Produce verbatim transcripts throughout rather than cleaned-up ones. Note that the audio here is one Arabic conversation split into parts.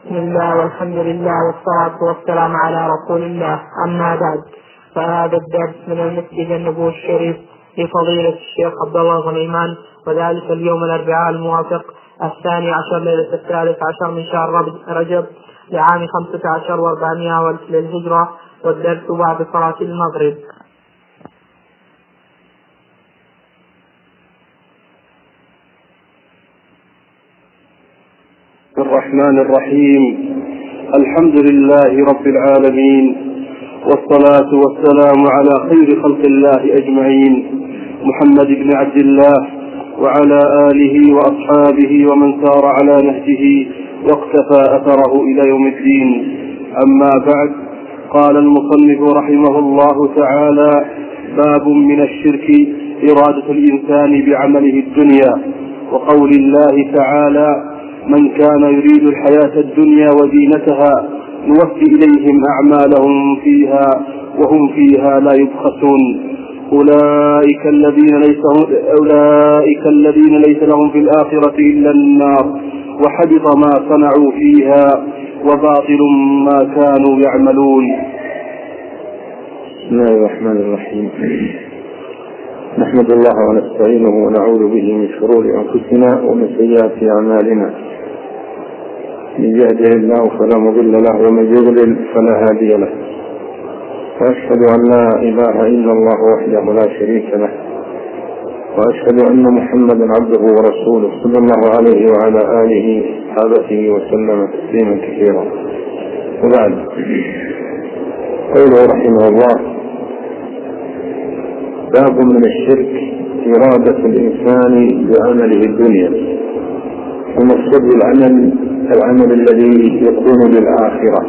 بسم الله والحمد لله والصلاة والسلام على رسول الله. أما بعد، فهذا الدرس من المسجد النبوي الشريف لفضيلة الشيخ عبد الله غنيمان، وذلك اليوم الأربعاء الموافق الثاني عشر ليلة الثالث عشر من شهر رجب لعام خمسة عشر وأربعمائة والف للهجرة، والدرس بعد صلاة المغرب. الرحمن الرحيم. الحمد لله رب العالمين، والصلاة والسلام على خير خلق الله أجمعين، محمد بن عبد الله وعلى آله وأصحابه ومن سار على نهجه واقتفى أثره إلى يوم الدين. أما بعد، قال المصنف رحمه الله تعالى: باب من الشرك إرادة الإنسان بعمله الدنيا، وقول الله تعالى: من كان يريد الحياة الدنيا وزينتها نوفي إليهم أعمالهم فيها وهم فيها لا يبخسون. أولئك الذين ليس, أولئك الذين ليس لهم في الآخرة إلا النار، وحبط ما صنعوا فيها وباطل ما كانوا يعملون. بسم الله الرحمن الرحيم. نحمد الله ونستعينه ونعوذ به من شرور أنفسنا ومن سيئات أعمالنا. من يهده الله فلا مضل له، ومن يضلل فلا هادي له. وأشهد أن لا إله إلا الله وحده لا شريك له، وأشهد أن محمدا عبده ورسوله صلى الله عليه وعلى آله وصحبه وسلم تسليما كثيرا. وبعد، قوله رحمه الله: باب من الشرك إرادة الإنسان بعمله الدنيا. ومقصود العمل العمل الذي يكون للآخرة،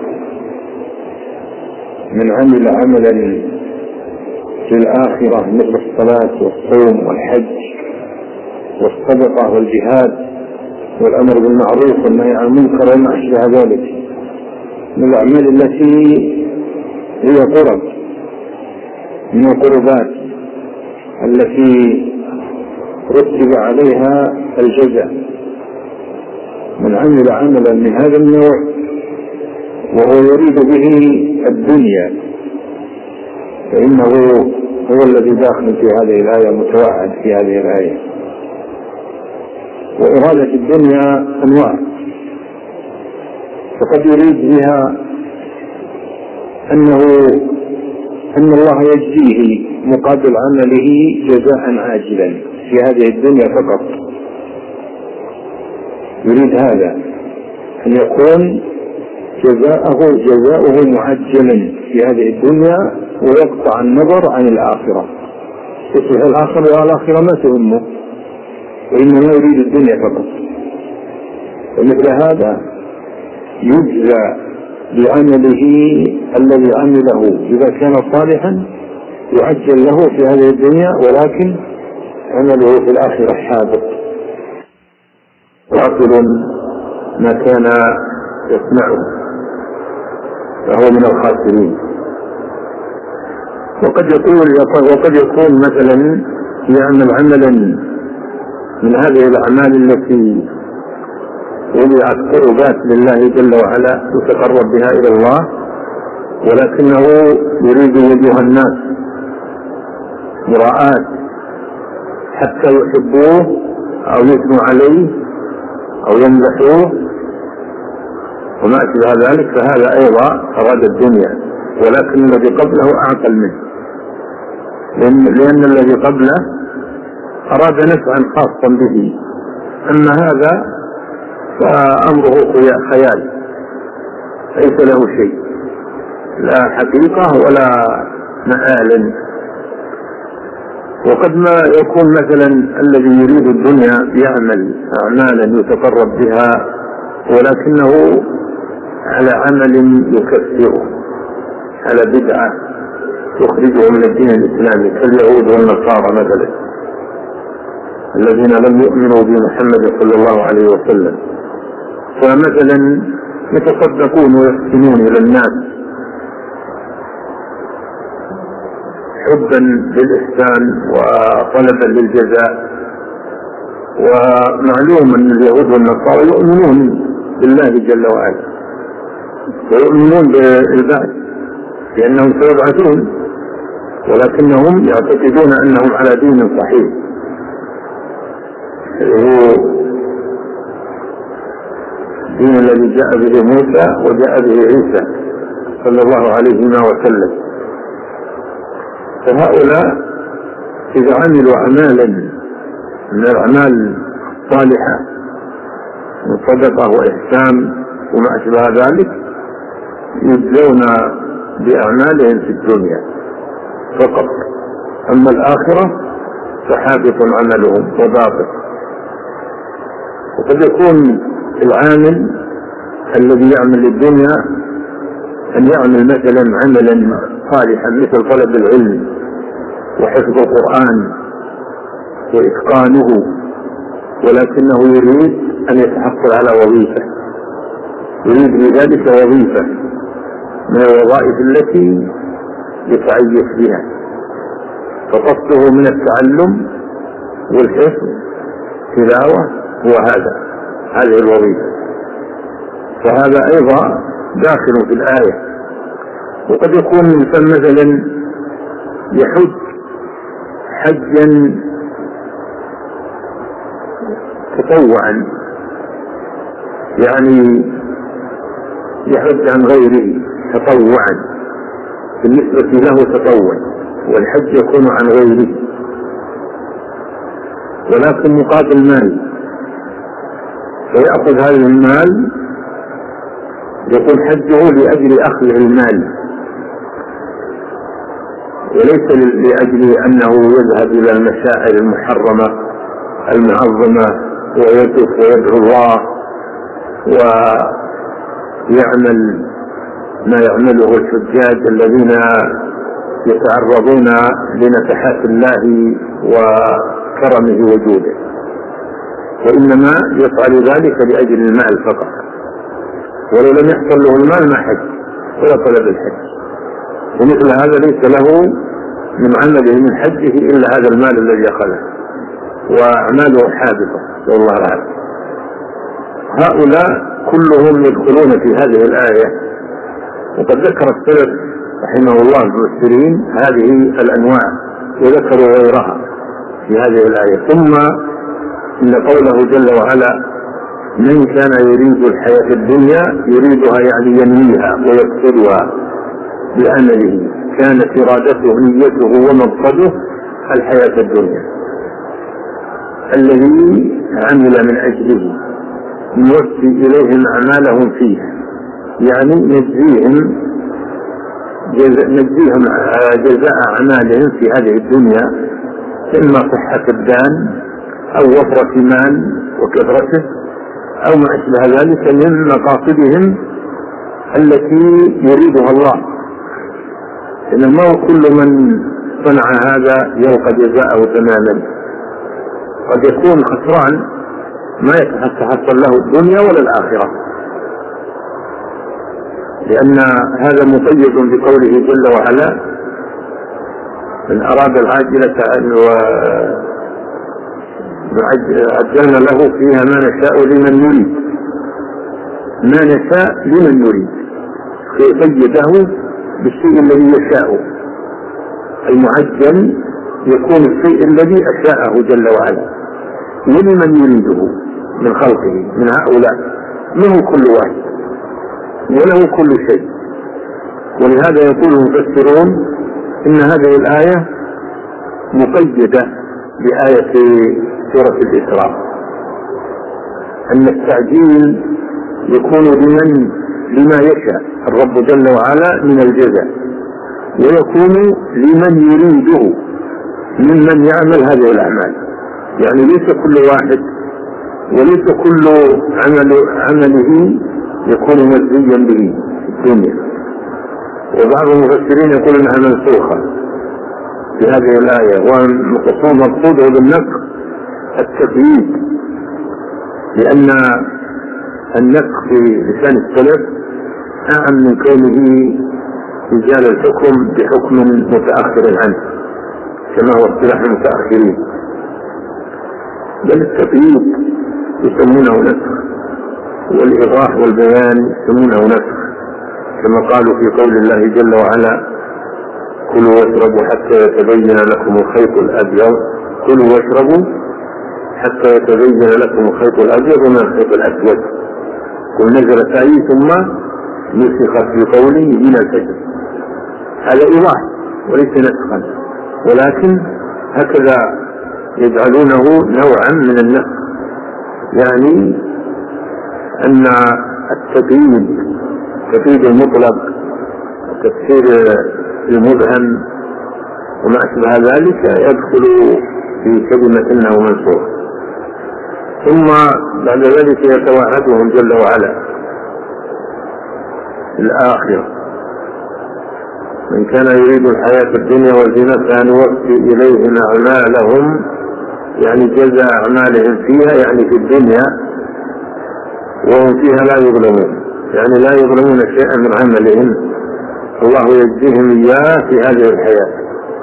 من عمل عملا للآخرة مثل الصلاة والصوم والحج والصدقة والجهاد والأمر بالمعروف والنهي عن المنكر وما أشبه ذلك من الأعمال التي هي قرب من القربات التي رتب عليها الجزاء. من عمل عملا من هذا النوع وهو يريد به الدنيا فإنه هو الذي داخل في هذه الآية، متوعد في هذه الآية. وإرادة الدنيا أنواع، فقد يريد بها أنه أن الله يجزيه مقابل عمله جزاء عاجلا في هذه الدنيا فقط. يريد هذا أن يكون جزاءه جزاؤه معجلا في هذه الدنيا، ويقطع النظر عن الآخرة. يصبح الآخرة والآخرة ما تهمه، وإنما يريد الدنيا فقط. ومثل هذا يجزى بعمله الذي عمله إذا كان صالحا يعجل له في هذه الدنيا، ولكن عمله في الآخرة حابط باطل ما كان يصنعه، فهو من الخاسرين. وقد يقول وقد يكون مثلا يعمل عملا من هذه الأعمال التي وضعت قربات لله جل وعلا يتقرب بها إلى الله، ولكنه يريد وجوه الناس مراءات حتى يحبوه أو يثنوا عليه أو يمدحوه وما أشبه ذلك، فهذا أيضا أراد الدنيا، ولكن الذي قبله أعقل منه، لأن, لأن الذي قبله أراد نفعا خاصا به. أما هذا فأمره خيال، ليس له شيء، لا حقيقة ولا مآل. وقد ما يكون مثلا الذي يريد الدنيا يعمل أعمالا يتقرب بها، ولكنه على عمل يكفره، على بدعة تخرجه من الدين الإسلامي، كاليهود والنصارى مثلا الذين لم يؤمنوا بمحمد صلى الله عليه وسلم. فمثلا يتصدقون ويحسنون إلى الناس حبا للإحسان وطلبا للجزاء. ومعلوم أن اليهود والنصارى يؤمنون بالله جل وعلا، ويؤمنون بالبعث لأنهم سيبعثون، ولكنهم يعتقدون أنهم على دين صحيح هو الدين الذي جاء به موسى وجاء به عيسى صلى الله عليه وسلم. فهؤلاء إذا عملوا أعمالا من الأعمال الصالحة من صدقة وإحسان وما أشبه ذلك يجزون بأعمالهم في الدنيا فقط، أما الآخرة فحابط عملهم وباطل. وقد يكون العامل الذي يعمل الدنيا أن يعمل مثلا عملا صالحا مثل طلب العلم وحفظ القرآن وإتقانه، ولكنه يريد أن يتحصل على وظيفة، يريد بذلك وظيفة من الوظائف التي يتعيش بها، فقصده من التعلم والحفظ تلاوة هو هذا هذه الوظيفة، فهذا أيضا داخل في الآية. وقد يكون الإنسان مثلا يحج حجا تطوعا، يعني يحج عن غيره تطوعا، بالنسبة له تطوع، والحج يكون عن غيره ولكن مقابل مال، فيأخذ هذا المال يكون حجه لأجل أخذ المال وليس لأجل أنه يذهب إلى المشاعر المحرمة المعظمة ويقف ويدعو الله ويعمل ما يعمله الحجاج الذين يتعرضون لنفحات الله وكرمه وجوده، وإنما يفعل ذلك لأجل المال فقط، ولو لم يحصل له المال ما حج ولا طلب الحج، ومثل هذا ليس له من عمله من حجه إلا هذا المال الذي أخذه وأعماله حادثة والله أعلم. هؤلاء كلهم يدخلون في هذه الآية، وقد ذكر السلف رحمه الله المفسرين هذه الأنواع وذكروا غيرها في هذه الآية. ثم إن قوله جل وعلا من كان يريد الحياة الدنيا يريدها يعني ينويها ويقصدها بعمله كانت إرادته نيته ومقصده الحياة الدنيا الذي عمل من أجله نوفي إليهم أعمالهم فيها، يعني نجزيهم جزاء نجزيهم جزاء أعمالهم في هذه الدنيا، إما صحة الدان أو وفرة مال وكثرته أو ما أشبه ذلك من مقاصدهم التي يريدها الله، إن ما هو كل من صنع هذا يلقى جزاءه تماما، قد يكون خسران ما يتحصل له الدنيا ولا الآخرة، لأن هذا مقيد بقوله جل وعلا من أراد العاجلة عجلنا له فيها ما نشاء لمن نريد، ما نشاء لمن نريد فيقيده بالشيء الذي يشاء، المعجل يكون الشيء الذي أشاءه جل وعلا ولمن يريده من خلقه من هؤلاء، له كل واحد وله كل شيء. ولهذا يقول المفسرون إن هذه الآية مقيدة بآية سورة الإسراء، أن التعجيل يكون لمن لما يشاء الرب جل وعلا من الجزاء، ويكون لمن يريده ممن يعمل هذه الأعمال، يعني ليس كل واحد وليس كل عمل عمله يكون مجزيا به في الدنيا. وبعض المفسرين يقول انها منسوخة في هذه الآية، والمقصود مقصوده بالنسخ التقييد، لأن النسخ في لسان السلف أعم من كونه رجال الحكم بحكم متأخر عنه كما هو اصطلاح المتأخرين، بل التقييد يسمونه نسخ والإيضاح والبيان يسمونه نسخ، كما قالوا في قول الله جل وعلا: كلوا واشربوا حتى يتبين لكم الخيط الأبيض كلوا واشربوا حتى يتبين لكم الخيط الأبيض من الخيط الأسود، قل نزل سعي ثم نسخ في قوله من الفجر. هذا إيضاح وليس نسخا، ولكن هكذا يجعلونه نوعا من النسخ، يعني أن التقييد التقييد المطلق وتفسير المبهم وما أشبه ذلك يدخل في كلمة إنه منسوخ. ثم بعد ذلك يتوعدهم جل وعلا الآخرة: من كان يريد الحياة الدنيا وزينتها نوفي إليهم أعمالهم، يعني جزاء أعمالهم فيها يعني في الدنيا، وهم فيها لا يظلمون، يعني لا يظلمون شيئا من عملهم، الله يجزيهم إياه في هذه الحياة،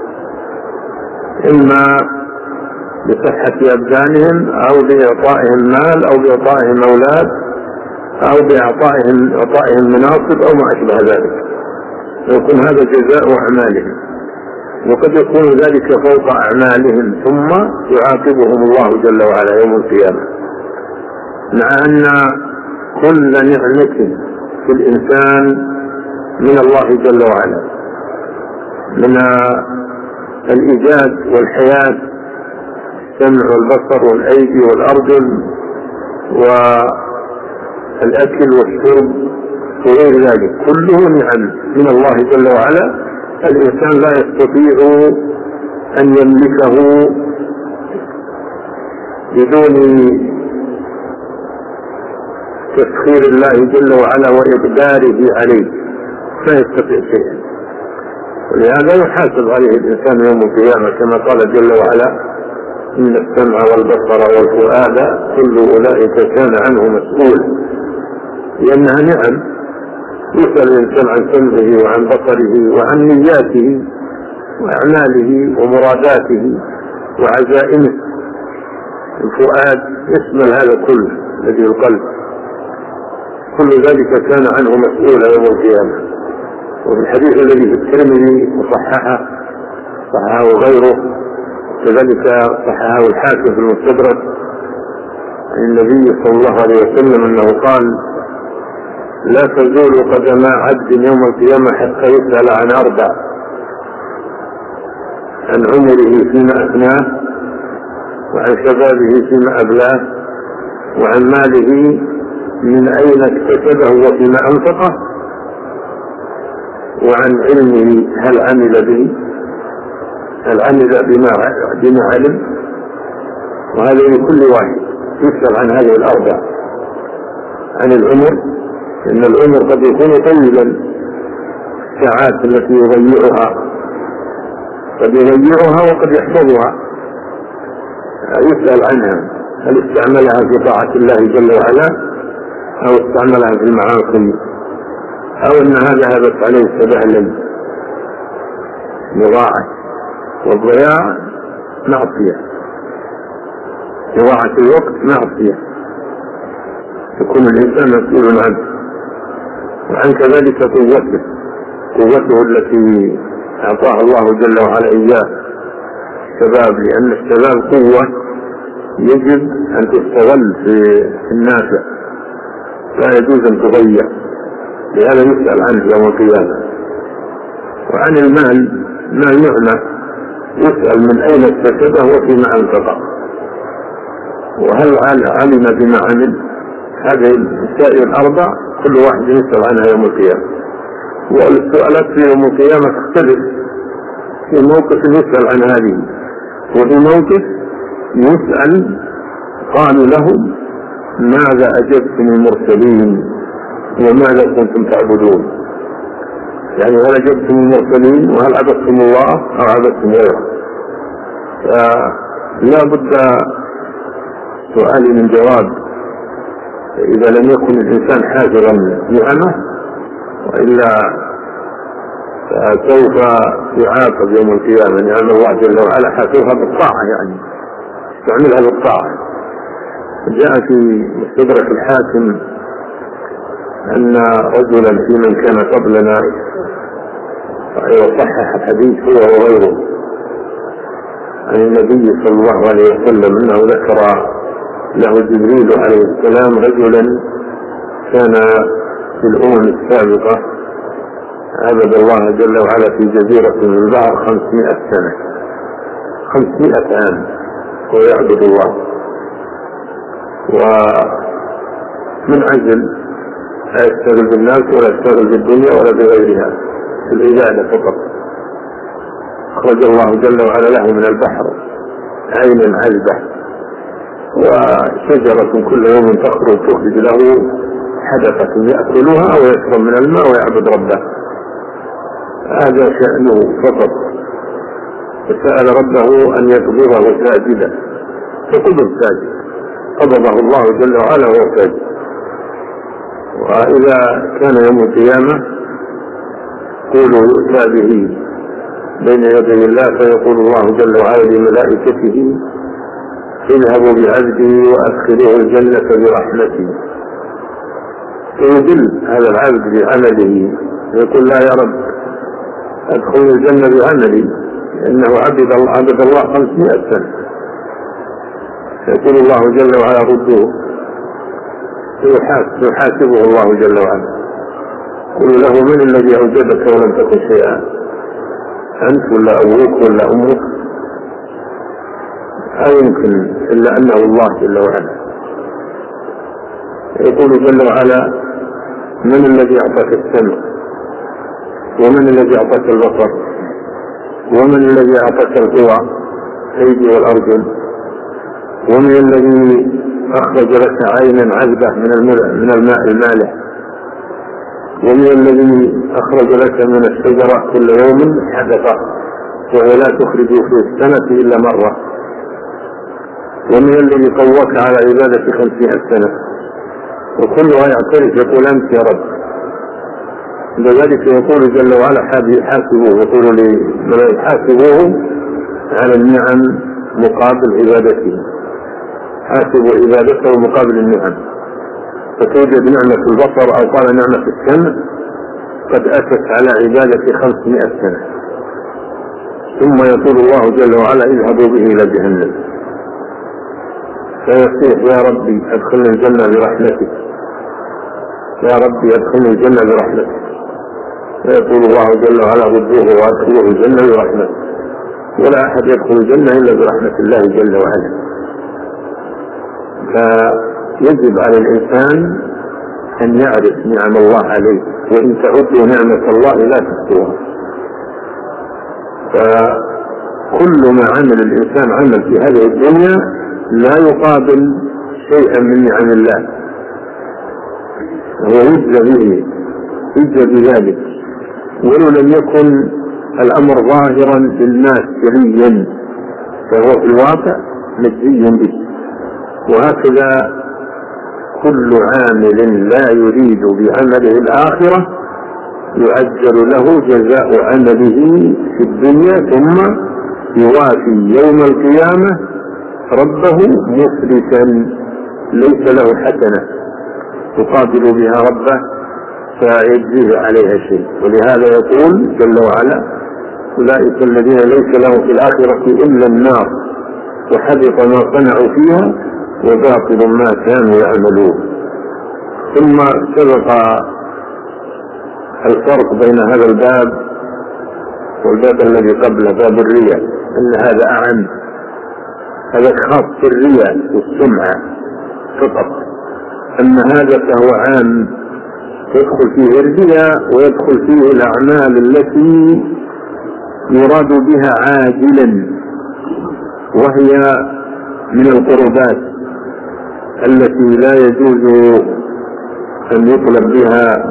إما بصحة أبدانهم أو بإعطائهم مال أو بإعطائهم أولاد أو بإعطائهم إعطائهم مناصب أو ما أشبه ذلك، يكون هذا جزاء أعمالهم، وقد يكون ذلك فوق أعمالهم ثم يعاقبهم الله جل وعلا يوم القيامة، مع أن كل نعمة في الإنسان من الله جل وعلا، من الإيجاد والحياة، السمع والبصر والأيدي والأرجل والأكل والشرب وغير ذلك، كله نعم من الله جل وعلا، الإنسان لا يستطيع أن يملكه بدون تسخير الله جل وعلا وإقداره عليه، لا يستطيع شيئا، ولهذا يحاسب عليه الإنسان يوم القيامة كما قال جل وعلا: إن السمع والبصر والفؤاد كل أولئك كان عنه مسؤول، لأنها نعم يسأل الإنسان عن سمعه وعن بصره وعن نياته وأعماله ومراداته وعزائمه. الفؤاد يشمل هذا كله الذي القلب، كل ذلك كان عنه مسؤولا يوم القيامة. وفي الحديث الذي في الترمذي وصححه صححه غيره، كذلك صححه الحاكم في المستدرك عن النبي صلى الله عليه وسلم أنه قال: لا تزول قدم عبد يوم القيامة حتى يسأل عن أربع: عن عمره فيما أفناه، وعن شبابه فيما أبلاه، وعن ماله من أين اكتسبه وفيما أنفقه، وعن علمه هل عمل به هل عمل بما بما علم. وهذا لكل واحد يسأل عن هذه الأربع: عن العمر، إن العمر قد يكون طويلا، الساعات التي يضيعها قد يضيعها وقد يحفظها، يسأل عنها: هل استعملها في طاعة الله جل وعلا أو استعملها في المعاصي، أو أنها ذهبت عليه سبهلا مضاعة، والضياع معصية، إضاعة الوقت معصية يكون الإنسان مسؤول عنه. وعن كذلك قوته قوته التي أعطاها الله جل وعلا إياه الشباب، لأن الشباب قوة يجب أن تستغل في النافع، لا يجوز أن تضيع، لهذا يسأل عنه يوم القيامة. وعن المال، مال نعمة، يسأل من أين اكتسبه وفيما أنفقه، وهل علم بما عمل. هذه المسائل الأربع كل واحد يسأل عنها يوم القيامة، والسؤالات في يوم القيامة تختلف، في موقف يسأل عن هذه، وفي موقف يسأل قالوا له: ماذا أجبتم المرسلين وماذا كنتم تعبدون؟ يعني هل أجبتم المرسلين وهل عبدتم الله أو عبدتم غيره؟ فلا بد سؤال من جواب إذا لم يكن الإنسان حاضرا نعمه، وإلا سوف يعاقب يوم القيامة. نعم الله جل وعلا حافظها بالطاعة، يعني تعملها بالطاعة. جاء في مستدرك الحاكم أن رجلا في من كان قبلنا يصحح الحديث هو وغيره عن النبي صلى الله عليه وسلم أنه ذكر له جبريل عليه السلام رجلا كان في الأمم السابقة عبد الله جل وعلا في جزيرة من البحر خمسمائة سنة، خمسمائة عام ويعبد الله، ومن عزل لا يشتغل بالناس ولا يشتغل بالدنيا ولا بغيرها، في العبادة فقط. أخرج الله جل وعلا له من البحر عين عذبة وشجرة كل يوم تخرج تخرج له حدقة يأكلها ويشرب من الماء ويعبد ربه، هذا شأنه فقط. فسأل ربه أن يقبضه ساجدا فقبض ساجد، قبضه الله جل وعلا وهو ساجد. وإذا كان يوم القيامة قولوا يؤتى به بين يدي الله فيقول الله جل وعلا لملائكته اذهبوا بعبدي وأدخلوه الجنة برحمتي، فيدل هذا العبد بعمله يقول لا يا رب أدخل الجنة بعملي لأنه عبد الله عبد الله خمسمائة سنة، يقول الله جل وعلا ردوه يحاسبه الله جل وعلا، قل له من الذي أوجدك ولم تكن شيئا، أنت ولا أبوك ولا أمك؟ لا يمكن إلا أنه الله جل وعلا. يقول جل وعلا من الذي أعطاك السمع ومن الذي أعطاك البصر ومن الذي أعطاك القوى الأيدي والأرجل ومن الذي أخرج لك عينا عذبة من الماء المالح ومن الذي أخرج لك من الشجرة كل يوم حدقة وهي لا تخرج في السنة إلا مرة ومن الذي قوّك على عبادة خمسين سنة وكلها يعترف يقول أنت يا رب. لذلك يقول جل وعلا حاسبوه يقول لي حاسبوه على النعم مقابل عبادته، حاسبوا عبادته مقابل النعم، فتوجد نعمة البصر أو قال نعمة السمع قد أتت على عبادة خمسمائة سنة، ثم يقول الله جل وعلا اذهبوا به إلى جهنم، فيصيح يا ربي أدخلني الجنة برحمتك، يا ربي أدخلني الجنة برحمتك، فيقول الله جل وعلا ردوه وأدخلوه الجنة برحمتك، ولا أحد يدخل الجنة إلا برحمة الله جل وعلا. فيجب على الإنسان أن يعرف نعم الله عليه، وإن تعدوا نعمة الله لا تحصوها. فكل ما عمل الإنسان عمل في هذه الدنيا لا يقابل شيئا من نعم الله، هو يجزى به يجزى بذلك، ولو لم يكن الأمر ظاهرا للناس جليا فهو في الواقع مجزي به. وهكذا كل عامل لا يريد بعمله الآخرة يعجل له جزاء عمله في الدنيا ثم يوافي يوم القيامة ربه مفلسا ليس له حسنة يقابل بها ربه فيجزيه عليها شيء. ولهذا يقول جل وعلا أولئك الذين ليس لهم في الآخرة إلا النار وحبط ما صنعوا فيها وباطل ما كانوا يعملون. ثم سبق الفرق بين هذا الباب والباب الذي قبله باب الرياء أن هذا أعم، هذا خاص بالرياء والسمعة فقط، أما هذا فهو عام يدخل فيه الرياء ويدخل فيه الأعمال التي يراد بها عاجلا، وهي من القربات التي لا يجوز أن يطلب بها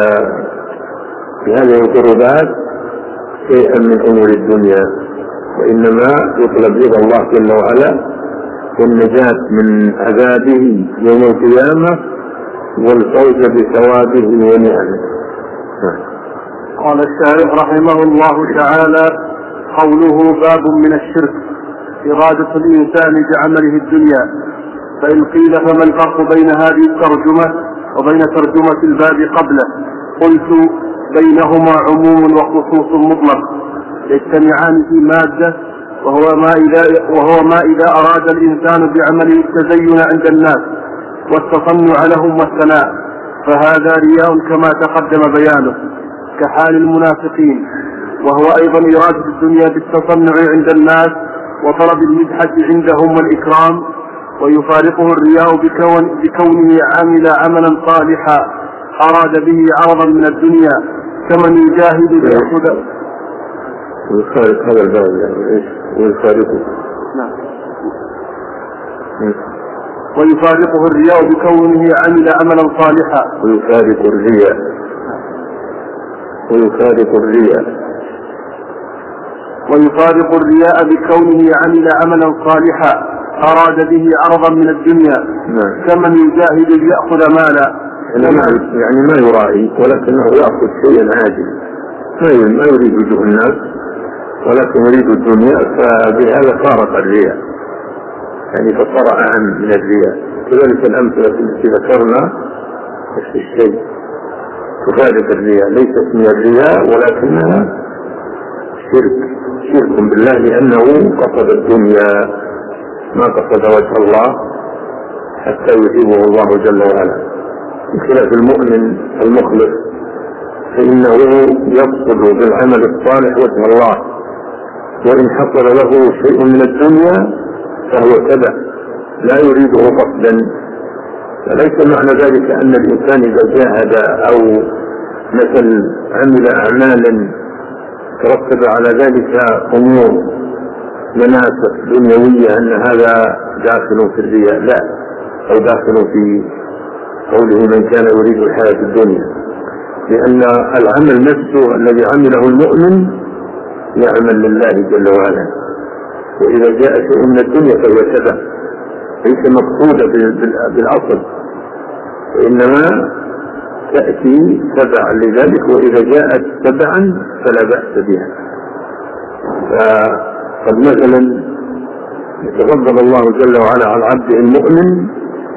بهذه القربات شيئا من أمور الدنيا، وإنما يطلب رضا الله جل وعلا والنجاة من عذابه يوم القيامة والفوز بثوابه ونعمه. قال الشارح رحمه الله تعالى: قوله باب من الشرك إرادة الإنسان بعمله الدنيا. فإن قيل فما الفرق بين هذه الترجمة وبين ترجمة الباب قبله. قلت بينهما عموم وخصوص مطلق يجتمعان في مادة، وهو ما إذا, وهو ما إذا أراد الإنسان بعمله التزين عند الناس والتصنع لهم والثناء، فهذا رياء كما تقدم بيانه كحال المنافقين، وهو أيضا إرادة الدنيا بالتصنع عند الناس وطلب المدحة عندهم والإكرام. ويفارقه الرياء بكون بكونه عمل عملا صالحا أراد به عرضا من الدنيا كمن يجاهد ليأخذ. ويفارق هذا الباب يعني ايش؟ ويفارقه نعم. ويفارقه الرياء بكونه عمل عملا صالحا. ويفارق الرياء ويفارق الرياء ويفارق الرياء بكونه عمل عملا صالحا أراد به عرضا من الدنيا. نعم. كمن يجاهد ليأخذ مالا يعني ما يراعي ولكنه يأخذ شيئا عاجل، ما يريد وجوه الناس ولكن يريد الدنيا، فبهذا فارق الرياء يعني فصار أعم من الرياء. كذلك الأمثلة التي ذكرنا نفس الشيء تفارق الرياء، ليست من الرياء ولكنها شرك شرك بالله، لأنه قصد الدنيا ما قصد وجه الله حتى يحبه الله جل وعلا. بخلاف المؤمن المخلص فإنه يقصد بالعمل الصالح وجه الله، وإن حصل له شيء من الدنيا فهو تبع لا يريده قصدا. فليس معنى ذلك أن الإنسان إذا جاهد أو مثل عمل أعمالا ترتب على ذلك أمور مناسك دنيوية أن هذا داخل في الرياء، لا، أو داخل في قوله من كان يريد الحياة الدنيا، لأن العمل نفسه الذي عمله المؤمن يعمل لله جل وعلا، وإذا جاء شيء من الدنيا فهو تبع ليس مقصودة بالأصل، وإنما تأتي تبعا لذلك، وإذا جاءت تبعا فلا بأس بها. فقد مثلا يتفضل الله جل وعلا على العبد المؤمن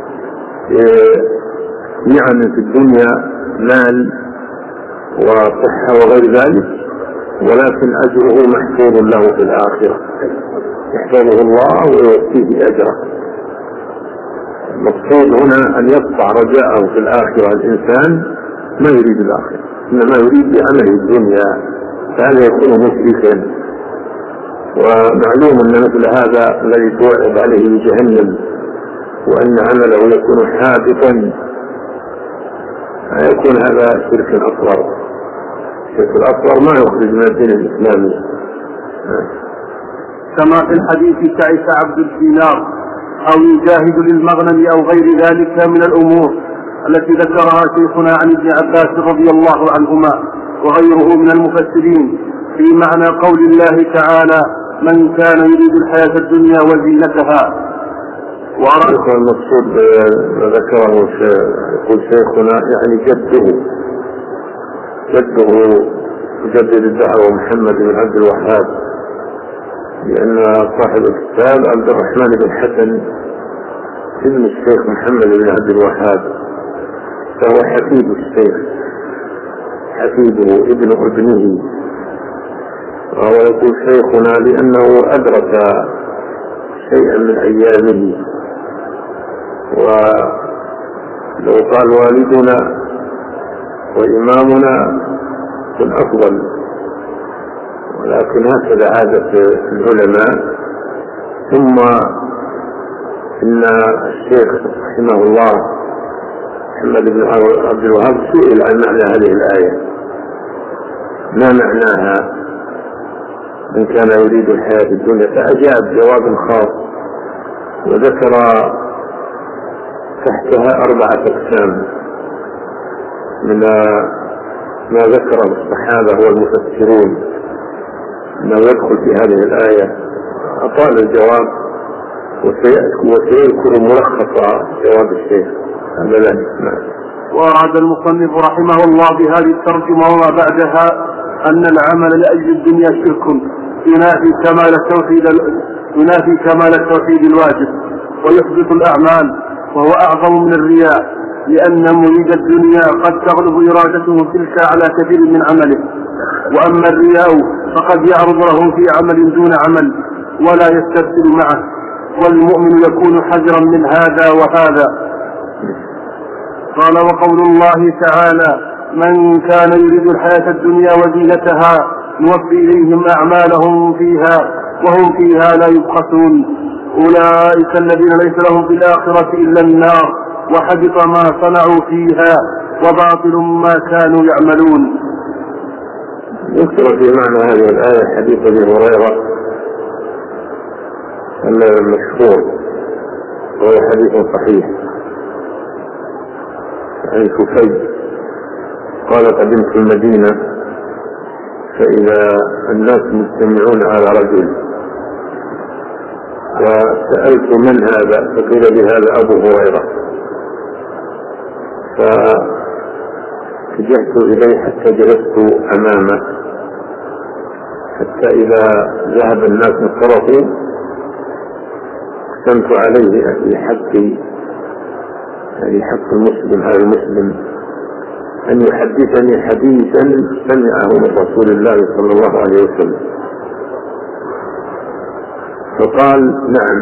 نعم في الدنيا مال وصحة وغير ذلك، ولكن أجره محفوظ له في الآخرة، يحفظه الله ويوفيه أجره. المقصود هنا أن يقطع رجاءه في الآخرة الإنسان ما يريد الآخرة، إنما يريد بعمله الدنيا، فهذا يكون مشركا. ومعلوم أن مثل هذا الذي توعد عليه جهنم وأن عمله يكون حابطا يكون هذا شرك أصغر. الشرك الأصغر ما يخرج من الدين الإسلامي. كما في الحديث تعس عبد الدينار أو يجاهد للمغنم أو غير ذلك من الأمور التي ذكرها شيخنا عن ابن عباس رضي الله عنهما وغيره من المفسرين في معنى قول الله تعالى من كان يريد الحياة الدنيا وزينتها. وأرى المقصود ما ذكره يقول شيخنا يعني جده جده مجدد الدعوة محمد بن عبد الوهاب، لأن صاحب الكتاب عبد الرحمن بن حسن ابن الشيخ محمد بن عبد الوهاب، فهو حفيد الشيخ حفيده ابن ابنه. وهو يقول شيخنا لأنه أدرك شيئا من أيامه، ولو قال والدنا وإمامنا الأفضل، ولكن هكذا عادة العلماء. ثم إن الشيخ رحمه الله محمد بن عبد الوهاب سئل عن معنى هذه الآية، ما معناها من كان يريد الحياة الدنيا، فأجاب جواب خاص وذكر تحتها أربعة أقسام من ما ذكره الصحابة والمفسرون أنه يدخل في هذه الآية. أطال الجواب وسيذكر ملخص جواب الشيخ هذا ذلك. وأراد المصنف رحمه الله بهذه الترجمة وما بعدها أن العمل لأجل الدنيا شرك ينافي كمال التوحيد ينافي كمال التوحيد الواجب ويحبط الأعمال، وهو أعظم من الرياء، لأن مريد الدنيا قد تغلب إرادته تلك على كثير من عمله. وأما الرياء فقد يعرض له في عمل دون عمل ولا يسترسل معه، والمؤمن يكون حذرا من هذا وهذا. قال: وقول الله تعالى: من كان يريد الحياة الدنيا وزينتها نوفي إليهم أعمالهم فيها وهم فيها لا يبخسون، أولئك الذين ليس لهم في الآخرة إلا النار وحبط ما صنعوا فيها وباطل ما كانوا يعملون. يذكر في معنى هذه الآية حديث أبي هريرة المشهور، وهو حديث صحيح عن كفي قال: قدمت المدينة فإذا الناس مجتمعون على رجل، وسألت من هذا؟ فقيل لي: هذا أبو هريرة. فاتجهت إليه حتى جلست أمامه، حتى إذا ذهب الناس انصرفوا قسمت عليه في حق في حق المسلم هذا المسلم أن يحدثني حديثا سمعه من رسول الله صلى الله عليه وسلم. فقال: نعم،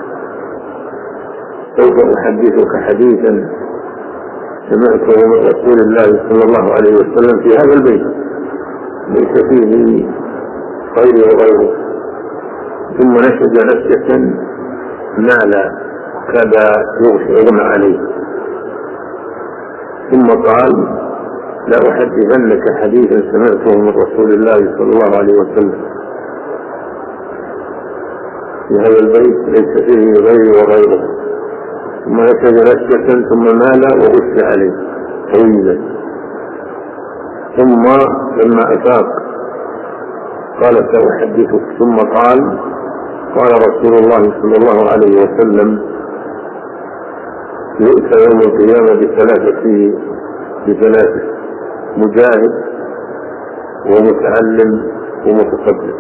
سوف أحدثك حديثا سمعته من رسول الله صلى الله عليه وسلم في هذا البيت ليس فيه غيري وغيره. ثم نشج نشجة مال كذا يغمى عليه، ثم قال: لا أحدثنك حديثا سمعته من رسول الله صلى الله عليه وسلم في هذا البيت ليس فيه غيري وغيره. ثم نشج نشجة ثم مال وغش عليه طويلا، ثم لما أفاق قال: سأحدثك. ثم قال: قال رسول الله صلى الله عليه وسلم: يؤتى يوم القيامة بثلاثة بثلاثة مجاهد ومتعلم ومتصدق.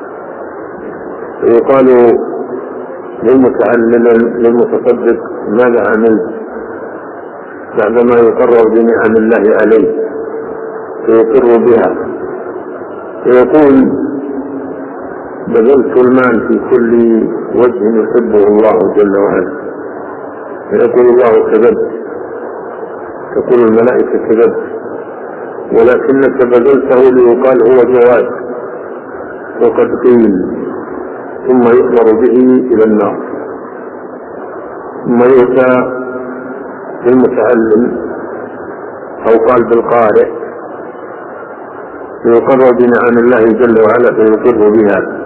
ويقال للمتعلم للمتصدق: ماذا عملت؟ بعدما يقرر بنعم الله عليه فيقر بها، فيقول: بذلت المال في كل وجه يحبه الله جل وعلا. فيقول الله: كذبت. تقول الملائكة: كذبت، ولكنك بذلته ليقال هو جواد. وقد قيل. ثم يؤمر به إلى النار. ثم يؤتى بالمتعلم أو قال بالقارئ فيقر بنعم الله جل وعلا فيقر بها،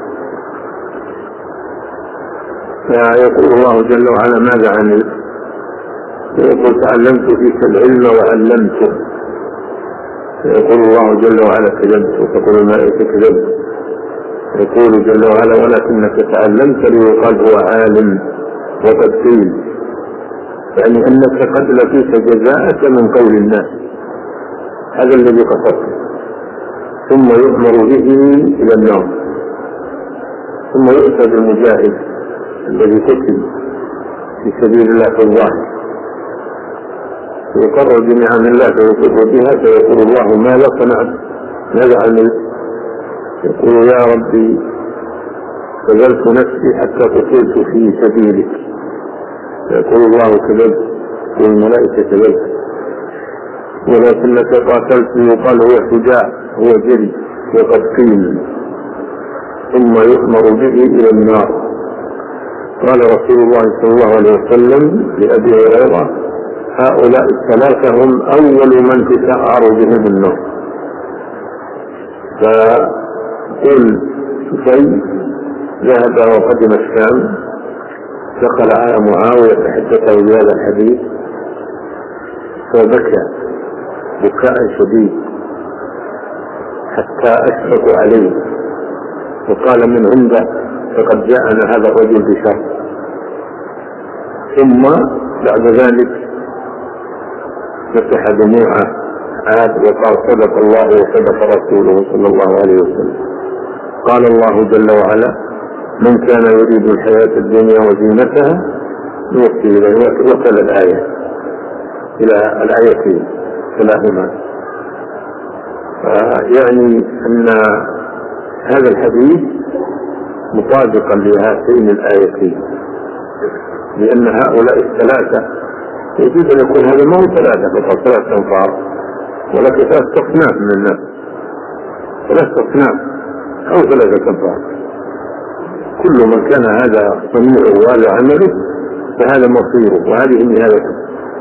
فيقول الله جل وعلا: ماذا عملت؟ فيقول: تعلمت فيك العلم وعلمته. فيقول الله جل وعلا: كذبت. وتقول الملائكة: كذبت. يقول جل وعلا: ولكنك تعلمت ليقال هو عالم. وقد قيل، يعني أنك قد لقيت جزاءك من قول الناس، هذا الذي قصدت. ثم يؤمر به إلى النار. ثم يؤتى بالمجاهد الذي قتل في سبيل الله في الظاهر، يقرر بنعم الله فيقر بها، فيقول الله: ماذا صنعت؟ ماذا عملت؟ يقول: يا ربي، بذلت نفسي حتى قتلت في سبيلك. فيقول الله: كذبت. والملائكة: كذبت. ولكنك قاتلت يقال هو شجاع، هو جري. وقد قيل. ثم يؤمر به إلى النار. قال رسول الله صلى الله عليه وسلم لأبي هريرة: هؤلاء الثلاثة هم أول من تسعر بهم النار. فقل كفي ذهب وقدم الشام، دخل على معاوية فحدثه بهذا الحديث، فبكى بكاء شديد حتى أشفق عليه، وقال: من عنده؟ فقد جاءنا هذا الرجل بشر. ثم بعد ذلك فتح دموعه عاد وقال: صدق الله وصدق رسوله صلى الله عليه وسلم. قال الله جل وعلا: من كان يريد الحياة الدنيا وزينتها نوفي إليه. وتلا الآية. إلى الآيتين كلاهما. يعني أن هذا الحديث مطابقا لهاتين الآيتين، لأن هؤلاء الثلاثة يجوز أن يكون هذا ما هو ثلاثة فقط، ثلاثة أنفار، ولكن ثلاثة أصناف من الناس، ثلاثة أصناف أو ثلاثة أنفار، كل من كان هذا صنيعه وهذا عمله فهذا مصيره وهذه نهايته.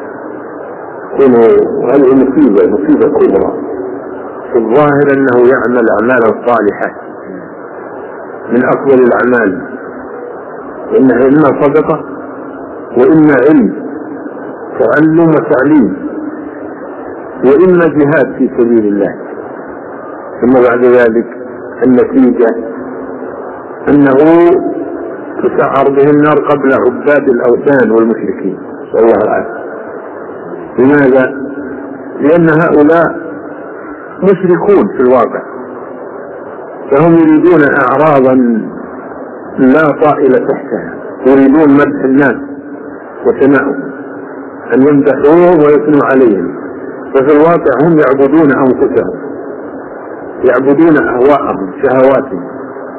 وهذه مصيبة مصيبة كبرى. في الظاهر أنه يعمل أعمالا صالحة من أفضل الأعمال، إنها إما صدقة وإما علم تعلم وتعليم وإما جهاد في سبيل الله. ثم بعد ذلك النتيجة أنه تسعر به النار قبل عباد الأوثان والمشركين، نسأل الله العافية. لماذا؟ لأن هؤلاء مشركون في الواقع، فهم يريدون أعراضا لا طائل تحتها، يريدون مدح الناس وثناؤهم، أن يمدحوهم ويثنوا عليهم، ففي الواقع هم يعبدون أنفسهم، يعبدون أهواءهم شهواتهم.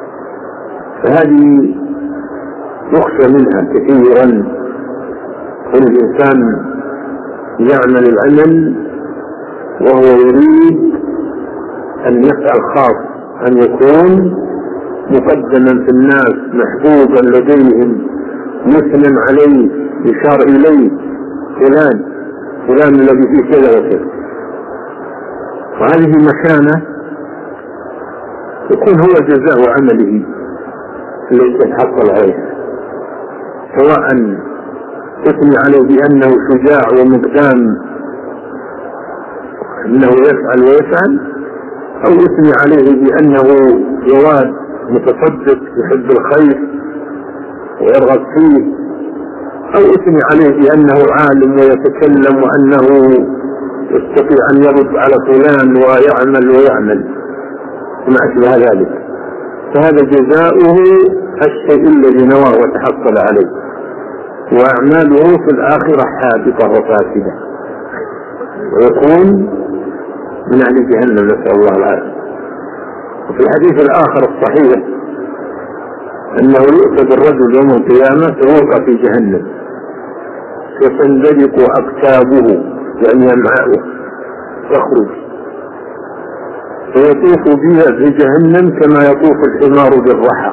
فهذه يخشى منها كثيرا. كل الإنسان يعمل العمل وهو يريد أن يفعل خاص، أن يكون مقدما في الناس، محبوبا لديهم، مثلا عليه، يشار إليه فلان فلان الذي فيه كذا وكذا. وهذه مكانة يكون هو جزاء عمله الذي يتحصل عليه، سواء تثني عليه بأنه شجاع ومقدام أنه يفعل ويفعل، أو يثني عليه بأنه جواد متصدق يحب الخير ويرغب فيه، أو يثني عليه بأنه عالم ويتكلم وأنه يستطيع أن يرد على فلان ويعمل ويعمل وما أشبه ذلك. فهذا جزاؤه الشيء الذي نواه وتحصل عليه، وأعماله في الآخرة حابطة وفاسدة، ويكون من أهل جهنم، نسأل الله العافية. وفي الحديث الآخر الصحيح أنه يؤتى بالرجل يوم القيامة فيوقع في جهنم فتندلق أكتابه يعني أمعاؤه تخرج، فيطوف بها في جهنم كما يطوف الحمار بالرحى،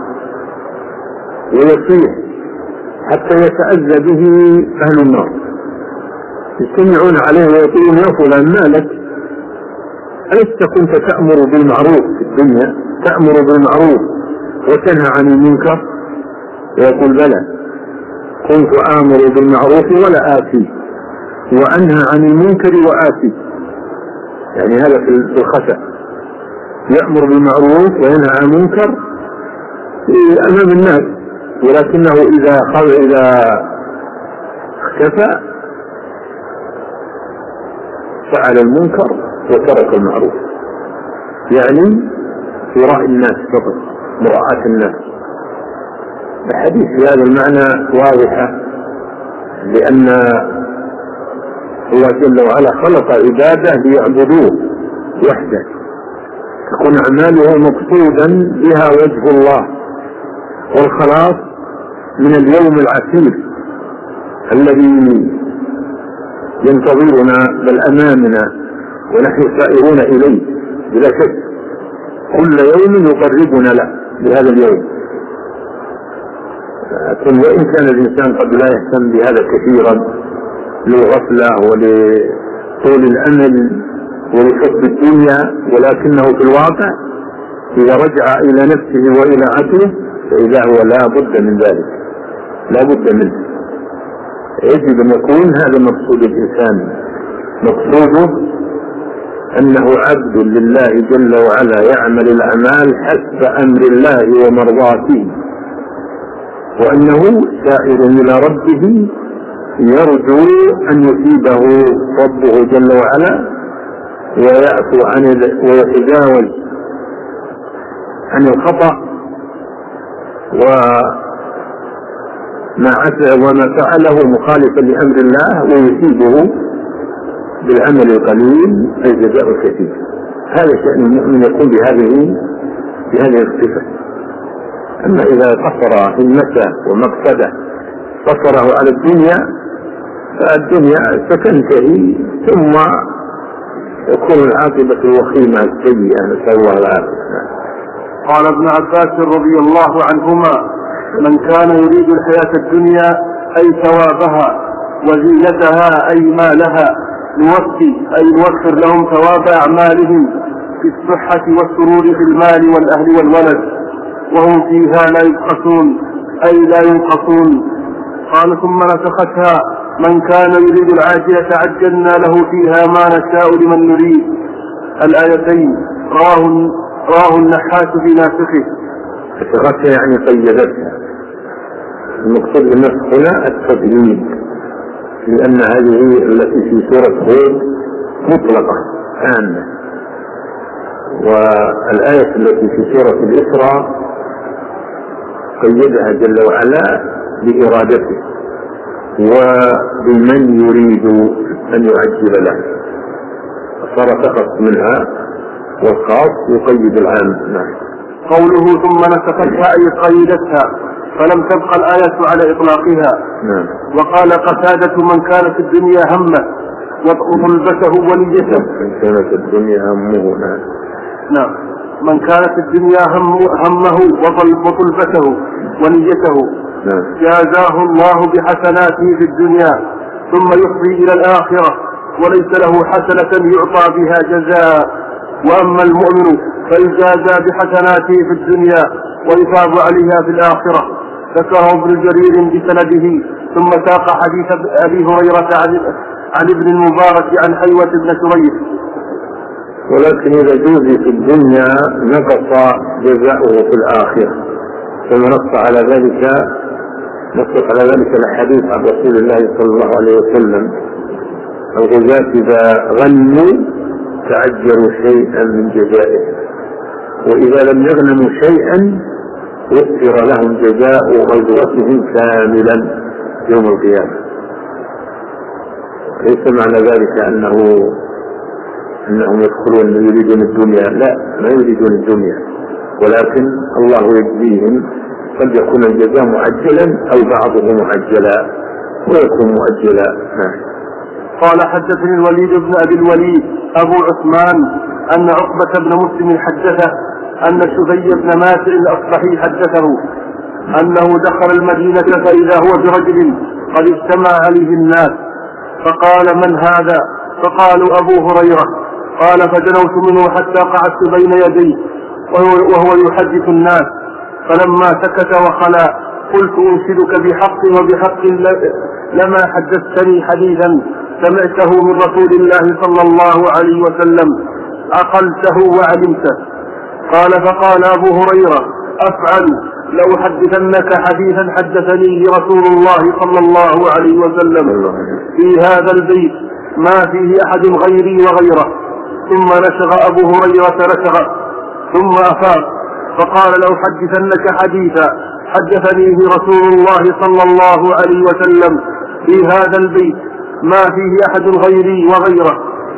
ويصيح حتى يتأذى به أهل النار، يجتمعون عليه ويقولون يا فلان ما لك؟ ألست كنت تأمر بالمعروف في الدنيا، تأمر بالمعروف وتنهى عن المنكر؟ ويقول بلى، كنت آمر بالمعروف ولا آتي، وأنهى عن المنكر وآتي. يعني هذا في الخفاء، يأمر بالمعروف وينهى عن المنكر أمام الناس، ولكنه إذا إذا اختفى فعل المنكر وترك المعروف، يعني يراعي الناس فقط، مراعاة الناس. الحديث في هذا المعنى واضحة، لأن الله جل وعلا خلق عباده ليعبدوه وحده، تكون أعماله مقصودا بها وجه الله والخلاص من اليوم العسير الذي ينتظرنا بل أمامنا ونحن سائرون إليه بلا شك. كل يوم يقربنا له بهذا اليوم. لكن وإن كان الإنسان قد لا يهتم بهذا كثيرا للغفلة ولطول الأمل ولحب الدنيا، ولكنه في الواقع إذا رجع إلى نفسه وإلى عقله فإذا هو لا بد من ذلك، لا بد منه. يجب أن يكون هذا مقصود الإنسان، مقصوده أنه عبد لله جل وعلا يعمل الأعمال حسب أمر الله ومرضاته، وأنه سائر إلى ربه يرجو أن يثيبه ربه جل وعلا ويعفو عن ويتجاوز عن الخطأ وما وما فعله مخالفا لأمر الله ويثيبه بالعمل القليل الجزاء الكثير. هذا شأن المؤمن يكون بهذه بهذه الصفة. أما إذا قصر همته ومقصده قصره على الدنيا فالدنيا ستنتهي ثم يكون العاقبة الوخيمة السيئة، نسأل الله العافية. قال ابن عباس رضي الله عنهما: من كان يريد الحياة الدنيا أي ثوابها وزينتها أي مالها نوفي أي نوفر لهم ثواب أعمالهم في الصحة والسرور في المال والأهل والولد وهم فيها لا يبخسون أي لا ينقصون. قال: ثم نسختها: من كان يريد العاجلة عجلنا له فيها ما نشاء لمن نريد. الآيتين رواه رواه النحاس في ناسخه. نسختها يعني قيدتها. المقصود بالنسخ هنا التقييد، لأن هذه التي في سورة هود مطلقة عامة، والآية التي في سورة الإسراء قيدها جل وعلا بإرادته وبمن يريد أن يعجل له، صار فقط منها والخاص يقيد العام. نعم. قوله ثم نسختها أي قيدتها فلم تبقى الآية على إطلاقها. نعم. وقال قتادة: من كانت الدنيا همه وطلبته ونيته. من كانت الدنيا همه. نعم. نعم. من كانت الدنيا هم همه وطلبته ونيته نعم. جازاه الله بحسناته في الدنيا ثم يفضي إلى الآخرة وليس له حسنة يعطى بها جزاء. وأما المؤمن فيجازى بحسناته في الدنيا ويثاب عليها في الآخرة. ذكره ابن جرير بسنده ثم ساق حديث أبي هريرة عن ابن المبارك عن حيوة بن شريح. ولكن إذا جوزي في الدنيا نقص جزاؤه في الآخرة، كما نص على ذلك نص على ذلك الحديث عن رسول الله صلى الله عليه وسلم: الغزاة إذا غنوا تعجلوا شيئا من جزائه، وإذا لم يغنموا شيئا وفر لهم جزاء غزوتهم كاملا يوم القيامة. ليس معنى ذلك أنه أنهم يدخلون يريدون الدنيا، لا، ما يريدون الدنيا، ولكن الله يجزيهم. قد يكون الجزاء معجلا أو بعضه معجلا ويكون مؤجلا. قال: حدثني الوليد بن أبي الوليد أبو عثمان أن عقبة بن مسلم حدثه أن شبي بن ماسر الأصبحي حدثه أنه دخل المدينة فإذا هو برجل قد اجتمع عليه الناس، فقال: من هذا؟ فقالوا: أبو هريرة. قال: فدنوت منه حتى قعدت بين يديه وهو يحدث الناس، فلما سكت وخلا قلت: أنشدك بحق وبحق لما حدثتني حديثا سمعته من رسول الله صلى الله عليه وسلم عقلته وعلمته. قال: فقال أبو هريرة: أفعل لو حدثنك حديثا حدثني رسول الله صلى الله عليه وسلم في هذا البيت ما فيه أحد غيري وغيره. ثم نشغ أبو هريرة نشغ ثم أفاق فقال: لو حدثنك حديثا حدثنيه رسول الله صلى الله عليه وسلم في هذا البيت ما فيه أحد غيري وغيره.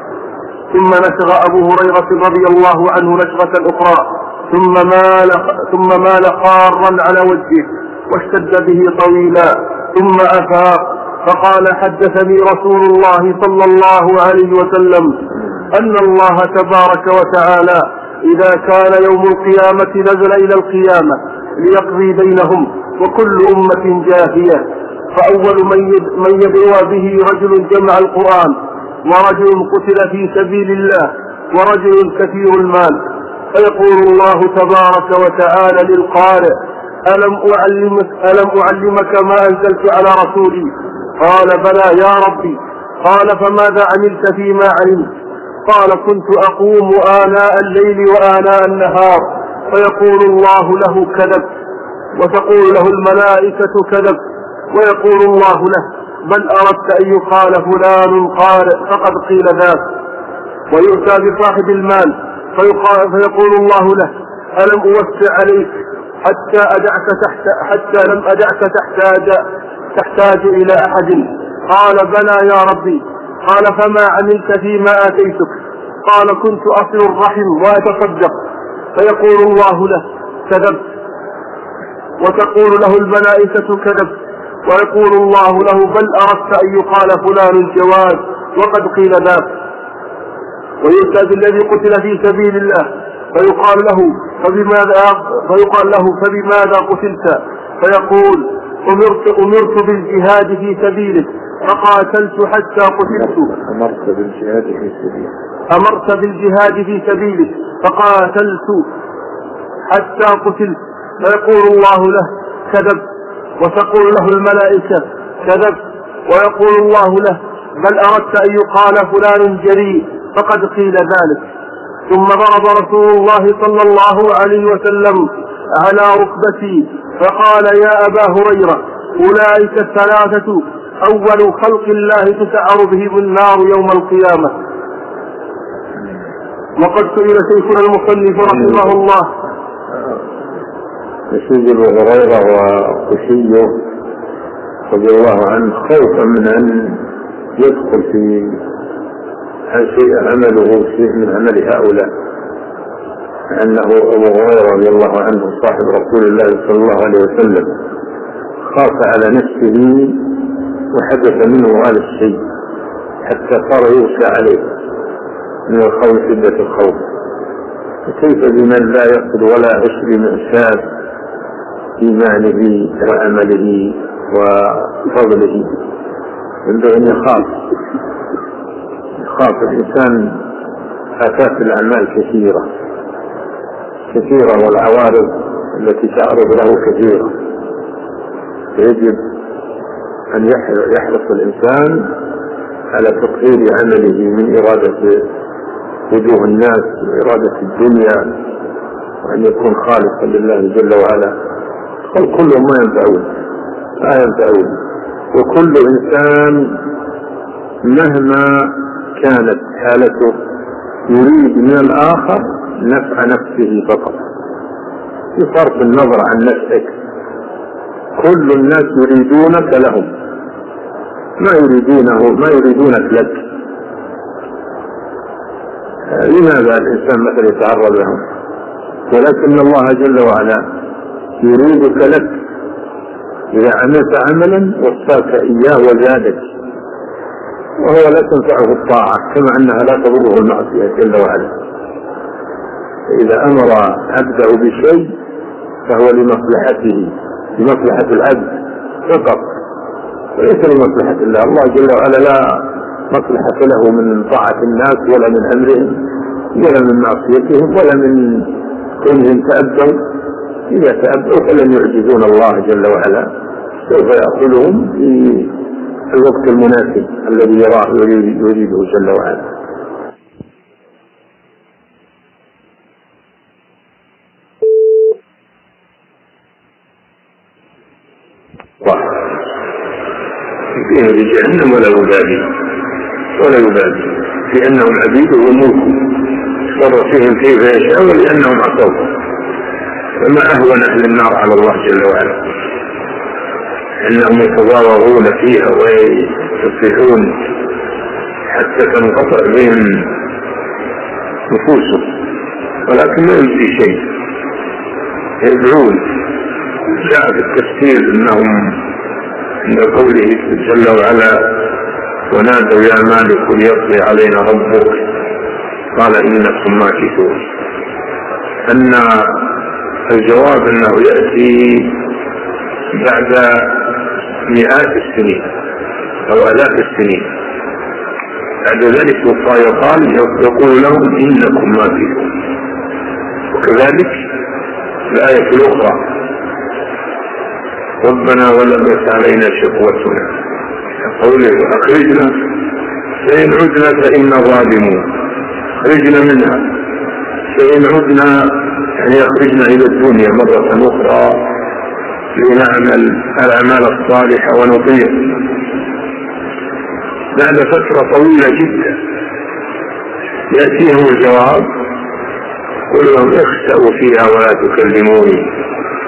ثم نشغ أبو هريرة رضي الله عنه نشغة أخرى ثم مال, ثم مال خارا على وجهه واشتد به طويلا ثم أفاق فقال: حدثني رسول الله صلى الله عليه وسلم أن الله تبارك وتعالى إذا كان يوم القيامة نزل إلى القيامة ليقضي بينهم وكل أمة جاثية، فأول من يدعو به رجل جمع القرآن ورجل قتل في سبيل الله ورجل كثير المال، فيقول الله تبارك وتعالى للقارئ: ألم أعلمك, ألم أعلمك ما أنزلت على رسولي؟ قال: بلى يا ربي. قال: فماذا عملت فيما علمت؟ قال: كنت أقوم آناء الليل وآناء النهار. فيقول الله له: كذبت. وتقول له الملائكة: كذبت. ويقول الله له: بل أردت أن يقال فلان قارئ فقد قيل ذاك. ويؤتى بصاحب المال فيقول الله له: ألم أوسع عليك حتى أدعك تحت حتى لم أدعك تحتاج تحتاج إلى أحد؟ قال: بلى يا ربي. قال فما عملت فيما آتيتك؟ قال كنت أصل الرحم وأتصدق. فيقول الله له كذبت، وتقول له الملائكة كذبت، ويقول الله له بل أردت أن يقال فلان جواد وقد قيل ذاك. ويؤتى بالذي قتل في سبيل الله فيقال له فبماذا فيقال له فبماذا قتلت؟ فيقول أمرت أمرت بالجهاد في سبيلك فقاتلت حتى قتلت. أمرت بالجهاد في سبيلك أمرت بالجهاد في سبيلك فقاتلت حتى قتلت. فيقول الله له كذب، وتقول له الملائكة كذب، ويقول الله له بل أردت أن يقال فلان جريء فقد قيل ذلك. ثم ضرب رسول الله صلى الله عليه وسلم على ركبتي فقال يا أبا هريرة أولئك الثلاثة أول خلق الله تسعر بهم النار يوم القيامة. وقد سئل شيخنا المصنف رحمه الله يسجد أبو هريرة وقشيه رضي الله عنه خوفا من أن يدخل في شيء عمله شيء من عمل هؤلاء، لأنه أبو هريرة رضي الله عنه صاحب رسول الله صلى الله عليه وسلم خاف على نفسه وحدث منه هذا الشيء حتى صار يغشى عليه من الخوف شدة الخوف. فكيف بمن لا يقصد ولا يشري مأساة إيمانه وعمله وفضله؟ ينبغي أن يخاف يخاف الإنسان. آفات الأعمال كثيرة كثيرة والعوارض التي تعرض له كثيرة، يجب أن يحرص الإنسان على تطهير عمله من إرادة وجوه الناس وإرادة الدنيا، وأن يكون خالصا لله جل وعلا. كلهم ما ينفعون ما ينفعون وكل إنسان مهما كانت حالته يريد من الآخر نفع نفسه فقط، بصرف النظر عن نفسك. كل الناس يريدونك لهم، ما يريدونه ما يريدونك لك. لماذا الإنسان مثلا يتعرض لهم؟ ولكن الله جل وعلا يريدك لك. إذا عملت عملا وصاك إياه وزادك، وهو لا تنفعه الطاعة كما أنها لا تضره المعصية جل وعلا. إذا أمر عبده بشيء فهو لمصلحته لمصلحة العبد فقط وليس لمصلحة الله. الله جل وعلا لا مصلحة له من طاعة الناس ولا من أمرهم ولا من معصيتهم ولا من كونهم تأبوا. إذا تأبوا فلن يعجزون الله جل وعلا، سوف يأخذهم في الوقت المناسب الذي يراه يريده جل وعلا. فيها بجهنم ولا يبالي ولا يبالي لأنهم عبيده وملكه صرف فيهم كيف يشاء ولأنهم عصوه. فما أهون أهل النار على الله جل وعلا، إنهم يتضاوغون فيها ويصيحون حتى تنقطع بهم نفوسهم، ولكن ما يجزي شيء. يدعون. جاء في التفسير أنهم عند قوله جل وعلا ونادوا يا مالك ليقضي علينا ربك قال إنكم ماكثون، أن الجواب أنه يأتي بعد مئات السنين أو آلاف السنين. بعد ذلك يقال يقول لهم إنكم ماكثون. وكذلك الآية الأخرى ربنا ولا تحمل علينا شقوتنا قوله أخرجنا فإن عدنا فإنا ظالمون. أخرجنا منها فإن عدنا يعني أخرجنا إلى الدنيا مرة أخرى لنعمل الأعمال الصالحة ونطيع. بعد فترة طويلة جدا يأتيهم الجواب قل لهم اخسأوا فيها ولا تكلموني،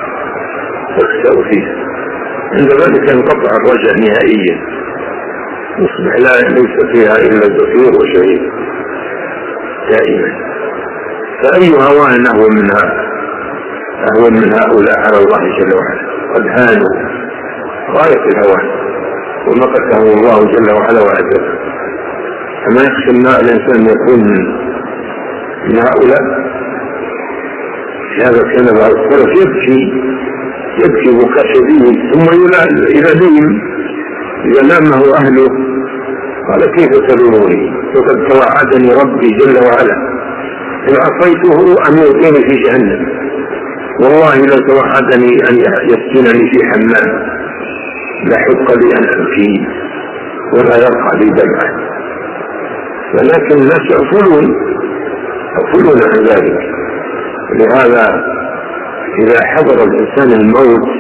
اخسأوا فيها. عند ذلك ينقطع الرجاء نهائيا. يصبح لا ليس فيها إلا زفير وشهيد دائما. فأي هوان أهون من هذا، أهون من هؤلاء على الله جل وعلا، قد هانوا غاية الهوان ومقته الله جل وعلا وعزه. فما يخشى الإنسان يكون من هؤلاء. في هذا كان بعض السلف يبكي يبكي بكاء شديد، ثم يلام إذا لامه أهله قال كيف تلوموني وقد توعدني ربي جل وعلا إن عصيته أن يلقيني في جهنم، والله لو توعدني أن يسجنني في حمام لحق لي أن أبكي ولا يرقى لي دمعا. ولكن الناس يغفلون يغفلون عن ذلك. لهذا إذا حضر الإنسان الموت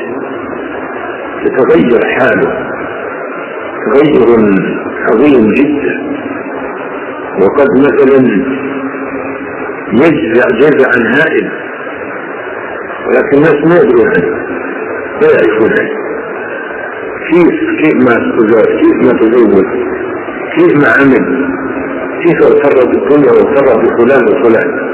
يتغير حاله تغير عظيم جدا، وقد مثلا يجزع جزعا هائل، ولكن الناس ما يدرون عنه لا يعرفون عنه. كيف كيف ما تزوج، كيف ما تزوج، كيف ما عمل، كيف اغتر بالدنيا واغتر بفلان وفلان.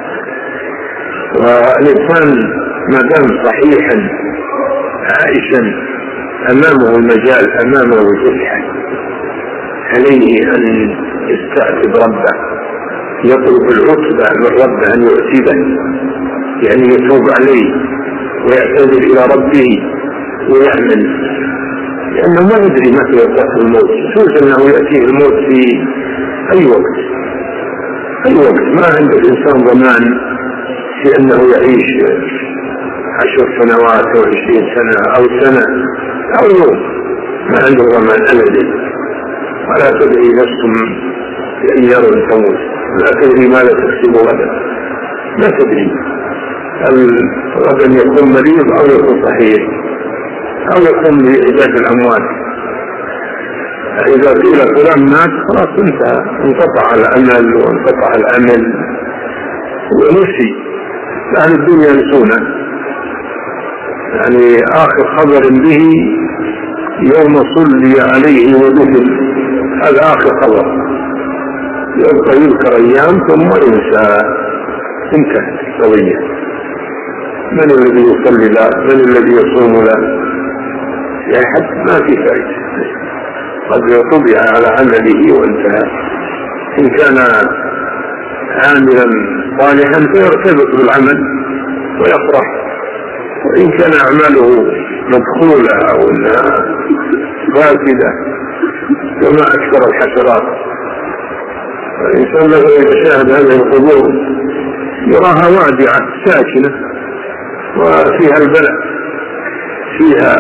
والإنسان ما دام صحيحا عائشا أمامه المجال، أمامه الفتح، عليه أن يستعتب ربه، يطلب العتبة من ربه أن يعتبه، يعني يتوب عليه ويعتذر إلى ربه ويعمل، لأنه ما يدري متى يلقاه الموت. خصوصا أنه يأتيه الموت في أي وقت أي وقت، ما عند الإنسان ضمان في أنه يعيش عشر سنوات أو عشرين سنة أو سنة أو يوم، ما عنده ضمان أبدا. ولا تدري نفس بأي يوم تموت، لا تدري ماذا تكسب غدا، لا تدري هل غدا يكون مريض أو يكون صحيح أو يكون بعداد الأموات. إذا قيل فلان مات خلاص انتهى، انقطع الأمل وانقطع الأمل ونسي. أهل الدنيا ينسونه، يعني آخر خبر به يوم صلي عليه ودفن، هذا آخر خبر، يبقى يذكر أيام ثم ينسى، انتهت القضية. من الذي يصلي له؟ من الذي يصوم له؟ يعني حتى ما في فائدة، قد طبع على عمله وانتهى. إن كان عاملا صالحا فيرتبط بالعمل ويفرح، وإن كان أعماله مدخولة أو أنها فاسدة وما أكثر الحسرات. الإنسان له يشاهد هذه القبور يراها وادعة ساكنة وفيها البلاء، فيها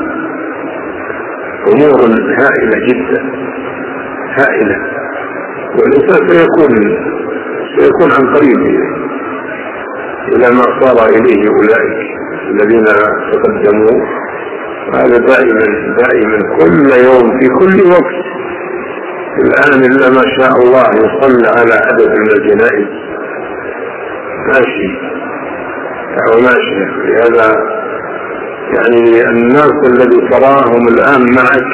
أمور هائلة جدا هائلة، والإنسان سيكون سيكون عن قريب إلى ما صار إليه أولئك الذين تقدموا. هذا دائما دائما كل يوم في كل وقت. الآن إلا ما شاء الله يصلى على عدد من الجنائز ماشي أو ماشي. لهذا يعني الناس الذي تراهم الآن معك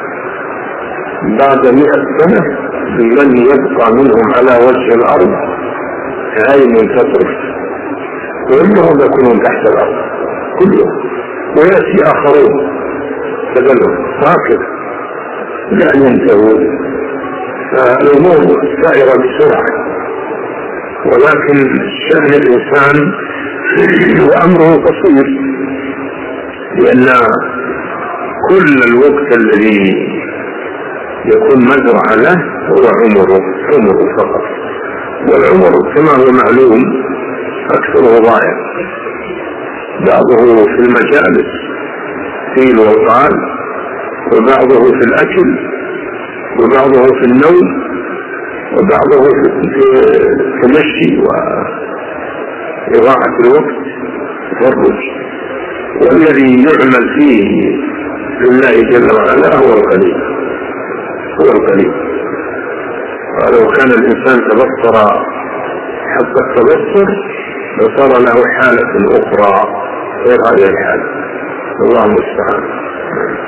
بعد مئة سنة من يبقى منهم على وجه الأرض عين تترك، وإنهم يكونون تحت الأرض كلهم، ويأتي آخرون تبلغ هكذا لأن ينتهوا. فالأمور سائرة بسرعة، ولكن شأن الإنسان وأمره قصير، لأن كل الوقت الذي يكون مزرعة له هو عمره عمره فقط، والعمر كما هو معلوم أكثره ضائع، بعضه في المجالس قيل وقال، وبعضه في الأكل، وبعضه في النوم، وبعضه في التمشي وإضاعة الوقت والرج. والذي يعمل فيه لله جل وعلا هو القليل هو القليل. ولو كان الإنسان تبصر حتى التبصر لصار له حالة أخرى غير هذه الحالة. الله المستعان.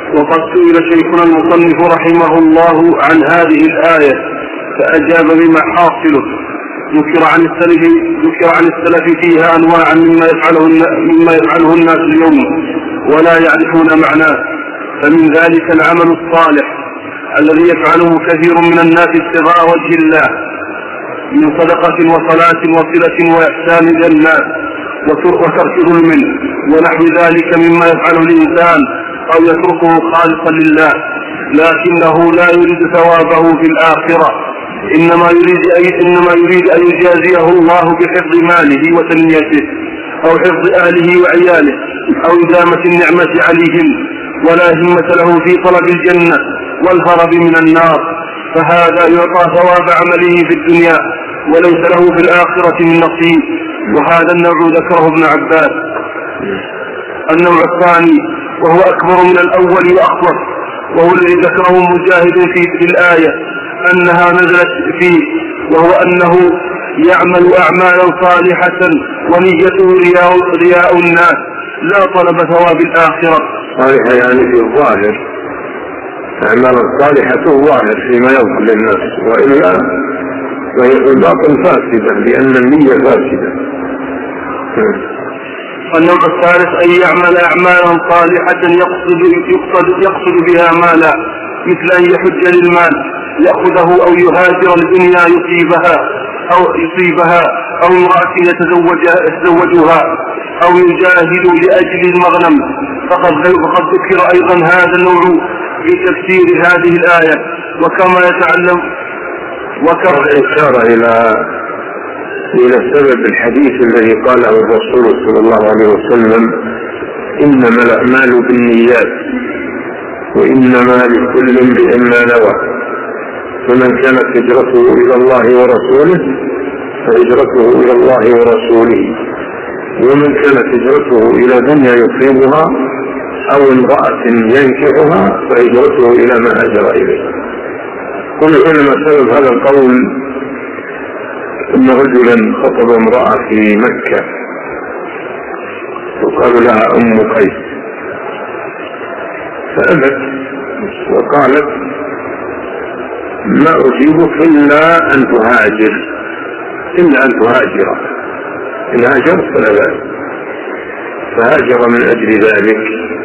وقد سئل شيخنا المصنف رحمه الله عن هذه الآية فأجاب بما حاصله. ذكر عن السلف ذكر عن السلف فيها أنواعا مما يفعله مما يفعله الناس اليوم ولا يعرفون معناه، فمن ذلك العمل الصالح الذي يفعله كثير من الناس ابتغاء وجه الله من صدقة وصلاة وصلة وإحسان إلى الناس وترك ظلم ونحو ذلك مما يفعله الإنسان أو يتركه خالصا لله، لكنه لا يريد ثوابه في الآخرة، إنما يريد أي إنما يريد أن يجازيه الله بحفظ ماله وتنميته أو حفظ أهله وعياله أو إدامة النعمة عليهم، ولا همة له في طلب الجنة والهرب من النار، فهذا يعطى ثواب عمله في الدنيا وليس له في الآخرة من نصيب. وهذا النوع ذكره ابن عباس. النوع الثاني وهو أكبر من الأول وأخطر، وهو الذي ذكره مجاهد في الآية أنها نزلت فيه، وهو أنه يعمل أعمالا صالحة ونيته رياء, رياء الناس لا طلب ثواب الآخرة. صالحة يعني في الظاهر، أعمالا صالحة ظاهر فيما يظهر للناس، وإلا فهي في الباطن فاسدة لأن النية فاسدة. النوع الثالث أن يعمل أعمالا صالحة يقصد, يقصد, يقصد بها مالا، مثل أن يحج للمال يأخذه أو يهاجر الدنيا يصيبها أو يصيبها أو امرأة يتزوجها أو يجاهد لأجل المغنم، فقد ذكر أيضا هذا النوع في تفسير هذه الآية. وكما يتعلم وكما إشارة إلى إلى سبب الحديث الذي قاله الرسول صلى الله عليه وسلم: إنما الأعمال بالنيات وإنما لكل امرئ ما نوى، فمن كانت هجرته إلى الله ورسوله فهجرته إلى الله ورسوله، ومن كانت هجرته إلى دنيا يصيبها أو امرأة ينكحها فهجرته إلى ما هاجر إليه. قل العلماء سبب هذا القول إن رجلا خطب امرأة في مكة وقالوا لها أم قيس، فأبت وقالت: ما أجيبك إلا أن تهاجر إلا أن تهاجر إن هاجرت فلا بأس. فهاجر من أجل ذلك،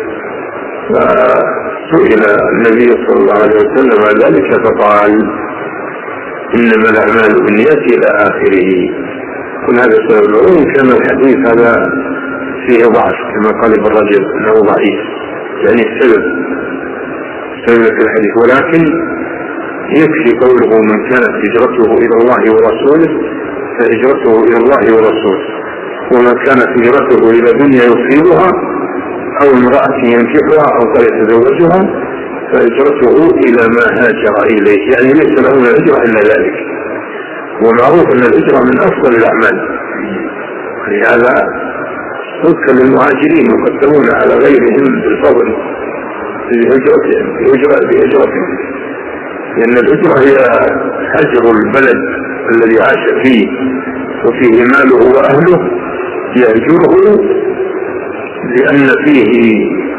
فسئل النبي صلى الله عليه وسلم عن ذلك فقال: إنما الأعمال بالنيات إلى آخره. كل هذا سبب. وإن كان الحديث هذا فيه ضعف كما قال ابن رجب أنه ضعيف، يعني السبب سبب في الحديث، ولكن يكفي قوله: من كانت هجرته إلى الله ورسوله فهجرته إلى الله ورسوله، ومن كانت هجرته إلى دنيا يصيبها أو امرأة ينكحها أو يتزوجها فهجرته إلى ما هاجر إليه، يعني ليس له من الهجرة إلا ذلك. ومعروف أن الهجرة من أفضل الأعمال، لهذا تذكر للمهاجرين يقدمون على غيرهم بالفضل بهجرتهم بهجرتهم لأن الهجرة هي هجر البلد الذي عاش فيه وفيه ماله وأهله، يهجره لأن فيه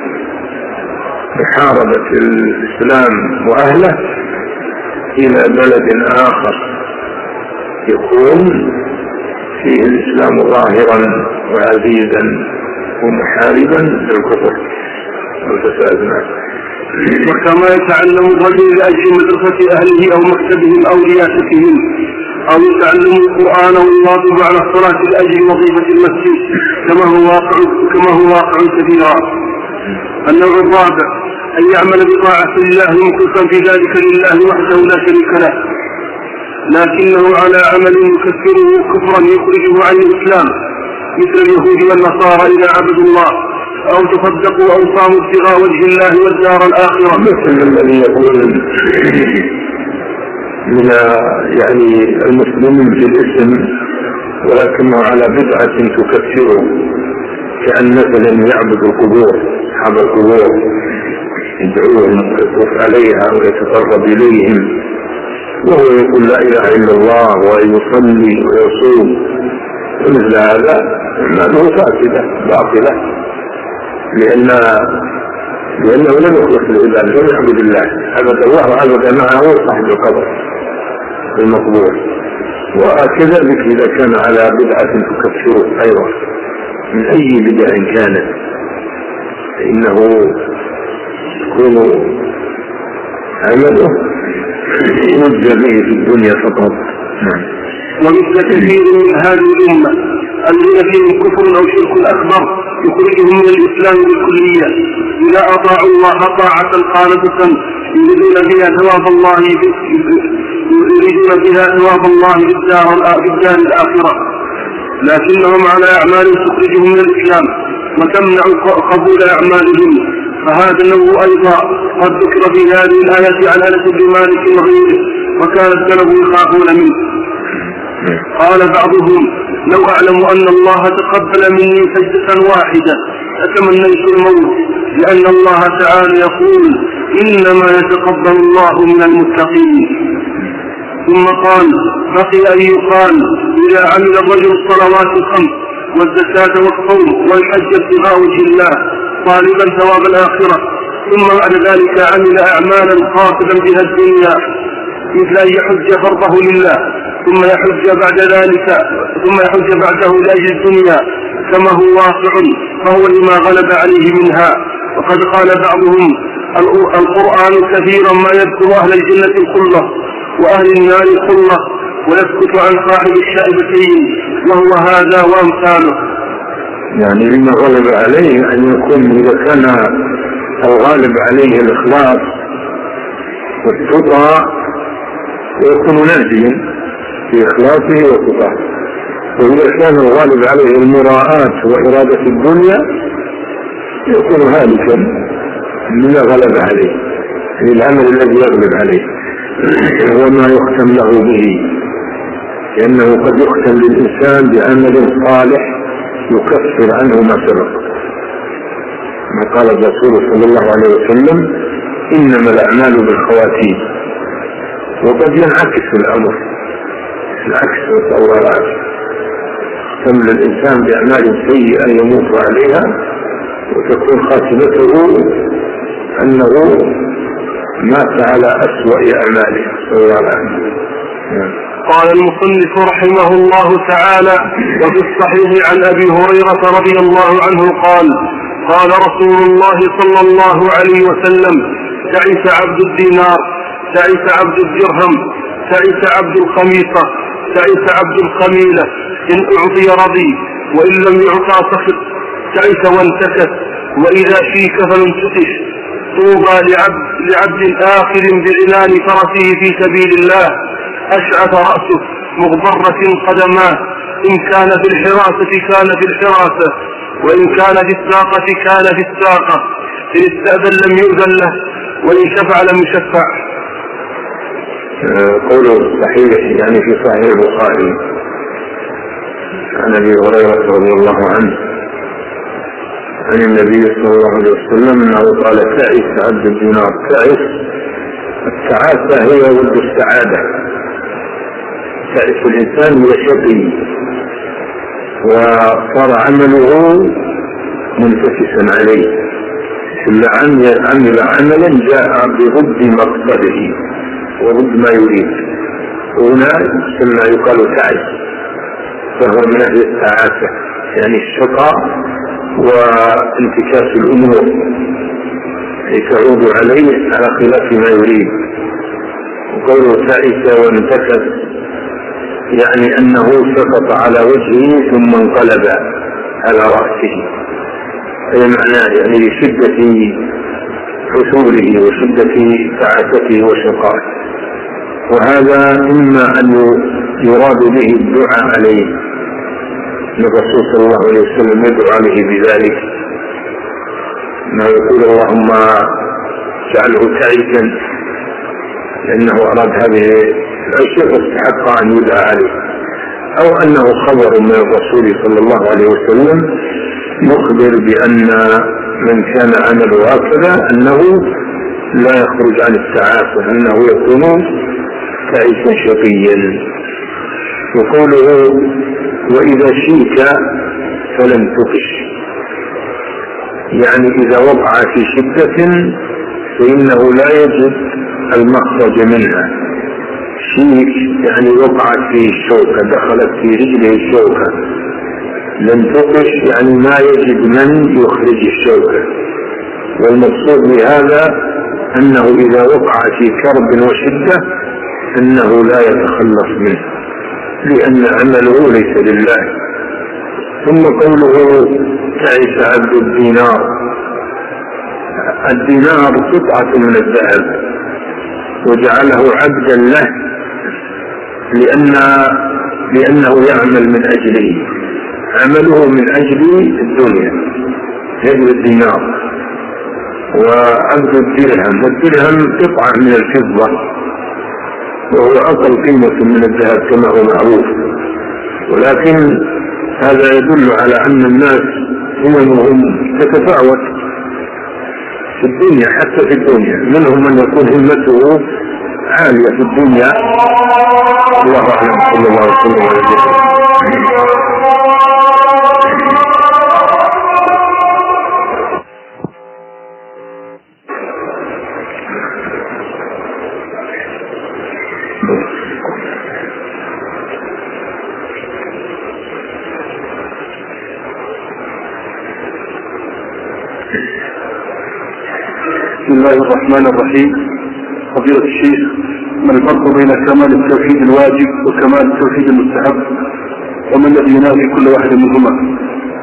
محاربة الإسلام وأهله إلى بلد آخر يكون فيه الإسلام ظاهرا وعزيزا ومحاربا للكفر والفساد. وكما يتعلم الرجل لأجل مدرسة أهله أو مكتبهم أو رياستهم، أو يتعلم القرآن ويواظب على الصلاة لأجل وظيفة المسجد، كما هو واقع كما هو واقع كثيرا. النوع الرابع أن يعمل بطاعة الله مخلصا في ذلك لله وحده لا شريك له، لكنه على عمل يكفره كفرا يخرجه عن الإسلام، مثل اليهود والنصارى إذا عبدوا الله أو تصدقوا أو صاموا ابتغاء وجه الله والدار الآخرة، مثل الذي يقول من يعني المسلمين بالاسم ولكنه على بدعة تكفره، كأن مثلا يعبد القبور، أصحاب القبور يدعوهم ويطوف عليها ويتقرب إليهم، وهو يقول لا إله إلا الله ويصلي ويصوم، ومثل هذا أعماله فاسدة باطلة، لأن لأنه لم يخلص العباد، لم يعبد الله، عبد الله وعبد معه صاحب القبر المقبول. وكذلك إذا كان على بدعة تكفره أيضا من أي بدعة كانت، إنه يكون عمله ينجى به في الدنيا فقط. ومثل كثير من هذه الأمة الذين فيهم كفر أو شرك أكبر يخرجهم من الإسلام بالكلية إذا أطاعوا الله طاعة خالصة يريدون بها ثواب الله يريدون بها ثواب الله بالدار الآخرة، لكنهم على أعمال تخرجهم من الإسلام وتمنع قبول أعمالهم. فهذا النوع أيضا قد ذكر في هذه الآية عن أنس بن مالك وغيره، وكان السلف يخافون منه. قال بعضهم: لو أعلم أن الله تقبل مني سجدة واحدة أتمنيت الموت، لأن الله تعالى يقول: إنما يتقبل الله من المتقين. ثم قال: بقي أن يقال إذا عمل الرجل الصلوات الخمس والزكاة والصوم والحج ابتغاء وجه الله طالبا ثواب الآخرة، ثم بعد ذلك عمل أعمالا قاصدا بها الدنيا مثل أن يحج فرضه لله ثم يحج بعد ذلك ثم يحج بعده لأجل الدنيا كما هو واقع، فهو لما غلب عليه منها. وقد قال بعضهم: القرآن كثيرا ما يذكر أهل الجنة كله وأهل النار كله ويسكت عن صاحب الشائبتين، وهو هذا وأمثاله. يعني لما غلب عليه أن يكون إذا كان الغالب عليه الإخلاص والتقى يكون ناجيا في إخلاصه وتقاه، وإذا كان الغالب عليه المراءات وإرادة الدنيا يكون هالكا لما غلب عليه في العمل الذي يغلب عليه وما يختم له به، لأنه قد يختم للإنسان بعمل صالح يكفر عنه ما سبق، ما قال الرسول صلى الله عليه وسلم: إنما الأعمال بالخواتيم. وقد ينعكس الأمر العكس والتورات، يختم الإنسان بأعمال سيئة يموت عليها وتكون خاتمته أنه مات على أسوأ أعماله صلى الله عليه وسلم. قال المصنف رحمه الله تعالى: وفي الصحيح عن أبي هريرة رضي الله عنه قال: قال رسول الله صلى الله عليه وسلم: تعس عبد الدينار، تعس عبد الدرهم، تعس عبد الخميصة، تعس عبد الخميلة، إن أعطي رضي وإن لم يعطى سخط، تعس وانتكس، وإذا شيك فلانتقش. طوبى لعبد, لعبد آخر بعنان فرسه في سبيل الله أشعث رأسه مغبرة قدماه، إن كان في الحراسة كان في الحراسة، وإن كان في الساقة كان في الساقة، إن استأذن لم يؤذن له، وإن شفع لم يشفع. قوله صحيح يعني في صحيح البخاري عن أبي هريرة رضي الله عنه عن النبي صلى الله عليه وسلم أنه قال: تعس عبد الدينار. تعس التعاسة هي ضد السعادة، تعس الإنسان هو شقي وصار عمله منتكسا عليه، كل عمل عملا جاء بضد مقصده وضد ما يريد، هنا كما يقال تعس، فهو من أهل التعاسة يعني الشقاء وانتكاس الأمور تعود عليه على خلاف ما يريد. وقوله تعس وانتكس يعني أنه سقط على وجهه ثم انقلب على رأسه، هذا معناه يعني لشدة حصوله وشدة تعاسته وشقائه. وهذا إما أن يراد به الدعاء عليه، الرسول صلى الله عليه وسلم يدعو عليه بذلك، ما يقول: اللهم اجعله تعيسا، لأنه أراد هذه الأشياء فاستحق أن يدعى عليه. أو أنه خبر من الرسول صلى الله عليه وسلم يخبر بأن من كان عمله هكذا أنه لا يخرج عن التعاسة، أنه يكون تعيسا شقيا. وقوله: وإذا شيك فلم تقش، يعني إذا وقع في شدة فإنه لا يجد المخرج منها. شيء يعني وقع في الشوكة، دخلت في رجله الشوكة لم تقش، يعني ما يجد من يخرج الشوكة. والمقصود بهذا أنه إذا وقع في كرب وشدة أنه لا يتخلص منه لأن عمله ليس لله. ثم قوله تعس عبد الدينار، الدينار قطعة من الذهب وجعله عبدا له لأن لأنه يعمل من أجله، عمله من أجل الدنيا يجب الدينار. وعبد الدرهم، والدرهم قطعة من الفضة وهو أقل قيمة من الذهب كما هو معروف، ولكن هذا يدل على أن الناس هممهم تتفاوت في الدنيا، حتى في الدنيا منهم من يكون همته عالية في الدنيا. الله أعلم، صلى الله عليه وسلم. بسم الله الرحمن الرحيم. فضيلة الشيخ، ما الفرق بين كمال التوحيد الواجب وكمال التوحيد المستحب، وما الذي ينافي كل واحد منهما؟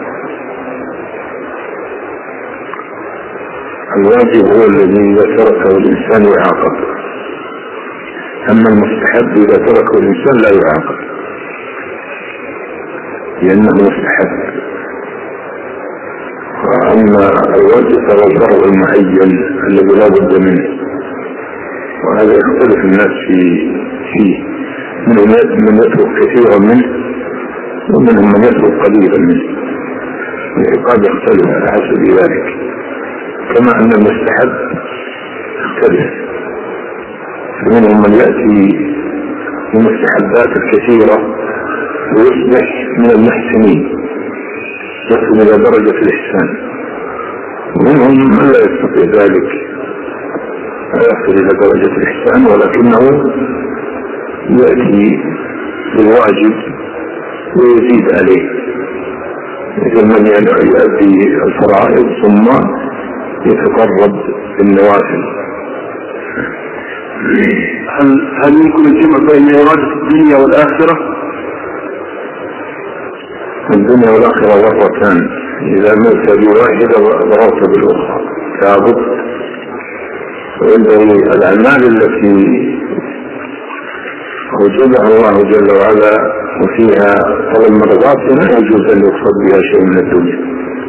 الواجب هو الذي إذا تركه الإنسان يعاقب، أما المستحب إذا تركه الإنسان لا يعاقب لأنه مستحب. وأما الواجب فهو الفرض المعين الذي لا بد منه، وهذا يختلف الناس في فيه، منهم من يترك كثيرا منه ومنهم من يترك قليلا منه، العقاب يختلف على حسب ذلك، كما أن المستحب يختلف. فمنهم من يأتي بمستحبات الكثيرة ويصبح من المحسنين يصل إلى درجة الإحسان، ومنهم من لا يستطيع ذلك يصل إلى درجة الإحسان ولكنه يأتي بالواجب ويزيد عليه، مثل من يؤدي الفرائض ثم يتقرب بالنوافل. هل هل يمكن الجمع بين إرادة الدنيا والآخرة؟ الدنيا والآخرة ضرتان، إذا ملت بواحدة ضررت بالأخرى لابد. وإنه الأعمال التي أوجبها الله جل وعلا وفيها طلب مرضات لا يجوز أن يقصد بها شيء من الدنيا،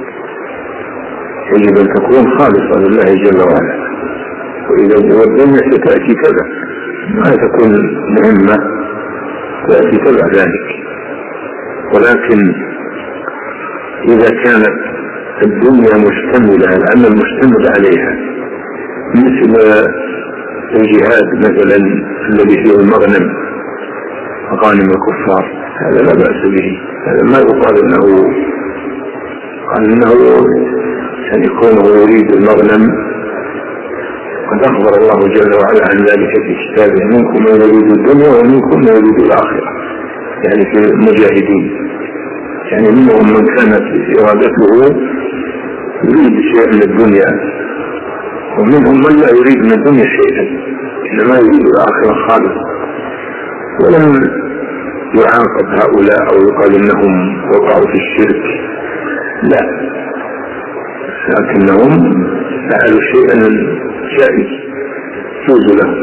يجب أن تكون خالصة لله جل وعلا. وإذا الدنيا ستأتي كذا ما تكون مهمة، تأتي كذا ذلك. ولكن إذا كانت الدنيا مشتملة، العمل مشتمل عليها، مثل الجهاد مثلا الذي فيه المغنم غانم الكفار، هذا لا بأس به، هذا ما يقال انه قال انه يعني يكون يريد المغنم. قد أخبر الله جل وعلا عن ذلك في كتابه: منكم من يريد الدنيا ومنكم من يريد الآخرة، يعني في المجاهدين، يعني منهم من كانت إرادته يريد شيء من الدنيا، ومنهم من لا يريد من الدنيا شيئا إنما يريد الآخرة خالص. ولم يعاقب هؤلاء أو يقال إنهم وقعوا في الشرك، لا، لكنهم فعلوا شيئا جائز يجوز له.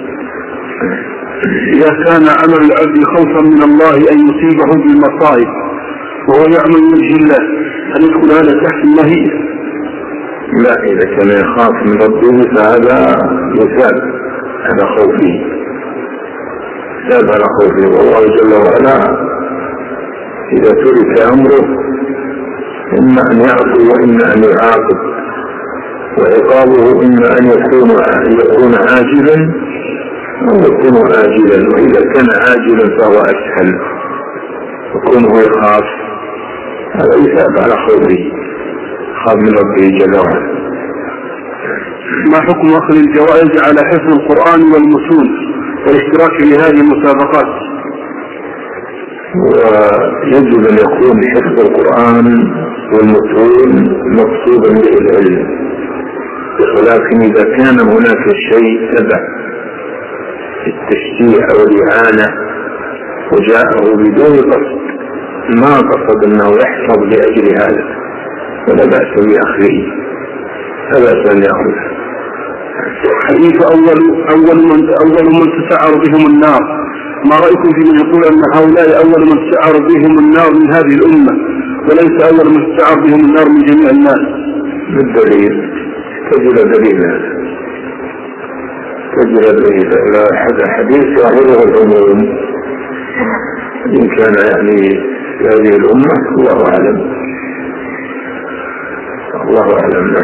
إذا كان عمل العبد خوفا من الله أن يصيبه بالمصائب وهو يعمل من وجه الله، هل يدخل هذا تحت النهي؟ لا، إذا كان يخاف من ربه فهذا يثاب على خوفه، يثاب على خوفه. والله جل وعلا إذا ترك أمره إما أن يعفو وإما أن يعاقب، وعقابه إما أن يكون يكون عاجلا أو يكون آجلا، وإذا كان عاجلا فهو أسهل، وكونه يخاف هذا يثاب على خوفه، يخاف من ربه جل وعلا. ما حكم أخذ الجوائز على حفظ القرآن والمتون والاشتراك في هذه المسابقات؟ ويجب أن يكون حفظ القرآن والمتون مقصودا به العلم، ولكن إذا كان هناك شيء تبع التشجيع أو الإعانة وجاءه بدون قصد، ما قصد أنه يحفظ لأجل هذا، فلا بأس بأخذه، لا بأس أن يأخذه. حديث أول أول من أول من تسعر بهم النار، ما رأيكم في من يقول أن هؤلاء أول من تسعر بهم النار من هذه الأمة وليس أول من تسعر بهم النار من جميع الناس؟ بالدليل تجد دليلا تجد دليلا إلى حد حديث ظاهره العموم، إن كان يعني في هذه الأمة الله أعلم، الله أعلم.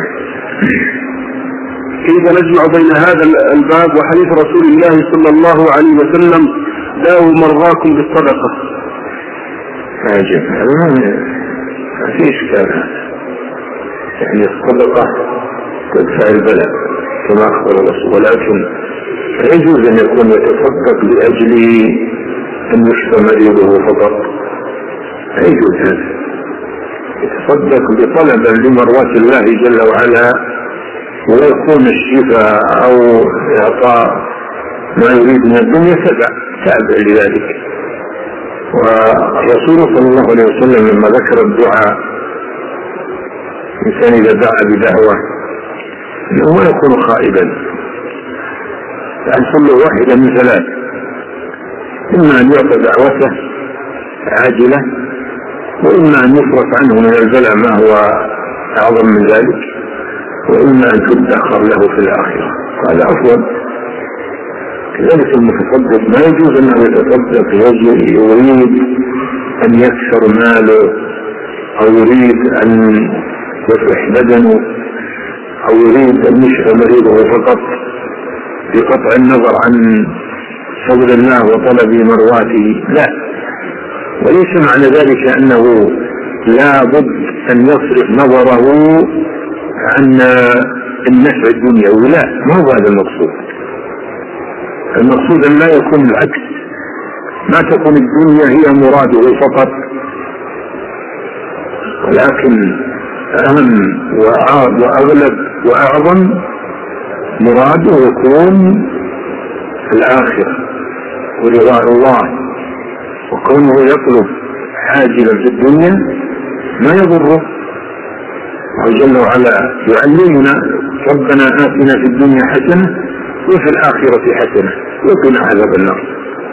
كيف نجمع بين هذا الباب وحديث رسول الله صلى الله عليه وسلم داووا مرضاكم بالصدقة؟ عجب، ما في إشكال، يعني الصدقة تدفع البلاء كما أخبر الرسول، ولكن يجوز أن يكون يتصدق لأجل أن يشفى مريضه فقط، يجوز هذا، يتصدق بطلبا لمرضاة الله جل وعلا ويكون الشفاء أو إعطاء ما يريد من الدنيا تابع لذلك. والرسول صلى الله عليه وسلم لما ذكر الدعاء، الإنسان إذا دعا بدعوة إنه ما يكون خائبا، فأنصل له واحدة من ثلاث: إما أن يعطى دعوته عاجلة، وإما أن يصرف عنه من البلاء ما هو أعظم من ذلك، وإما أن تدخر له في الآخرة، هذا أفضل. كذلك المتصدق ما يجوز أنه يتصدق يريد أن يكثر ماله أو يريد أن يصلح بدنه أو يريد أن يشفى مريضه فقط، بقطع النظر عن فضل الله وطلب مرواته، لا. وليس معنى ذلك أنه لا بد أن يصرف نظره عن النفع الدنيوي، لا، ما هو هذا المقصود. المقصود أن لا يكون العكس، ما تكون الدنيا هي مراده فقط، ولكن أهم وأغلب وأعظم مراده يكون الآخرة ورضاء الله، وكونه يطلب حاجلا في الدنيا ما يضره. وجل وعلا يعلمنا: ربنا آتنا في الدنيا حسنة وفي الآخرة حسنة وقنا عذاب النار.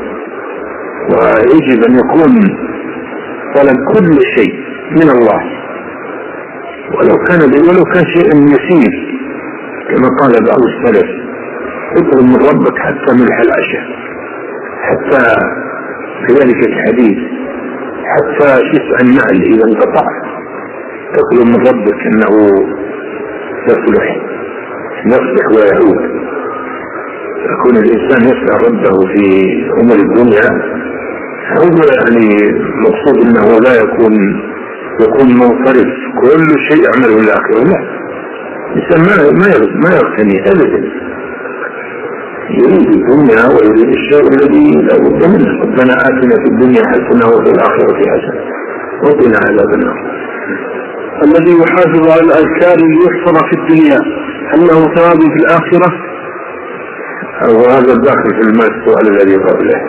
ويجب أن يكون طلب كل شيء من الله، ولو كان ولو كان شيء يسير، كما قال بعض السلف: اطلب من ربك حتى ملح العشاء، حتى في ذلك الحديث حتى شسع النعل إذا انقطع تطلب من ربك أنه يصلح يصلح ويعود. يكون الإنسان يسأل ربه في أمور الدنيا، هو يعني مقصود أنه لا يكون يكون منصرف كل شيء يعمله الآخرة، لا، الإنسان ما ما يغتني أبدا، يريد الدنيا ويريد الشيء الذي لا بد منه. ربنا آتنا في الدنيا حسنة وفي الآخرة حسنة وقنا عذاب النار. الذي يحافظ على الأذكار ليحفظ في الدنيا هل له ثواب في الآخرة؟ أو هذا الداخل في السؤال الذي قبله،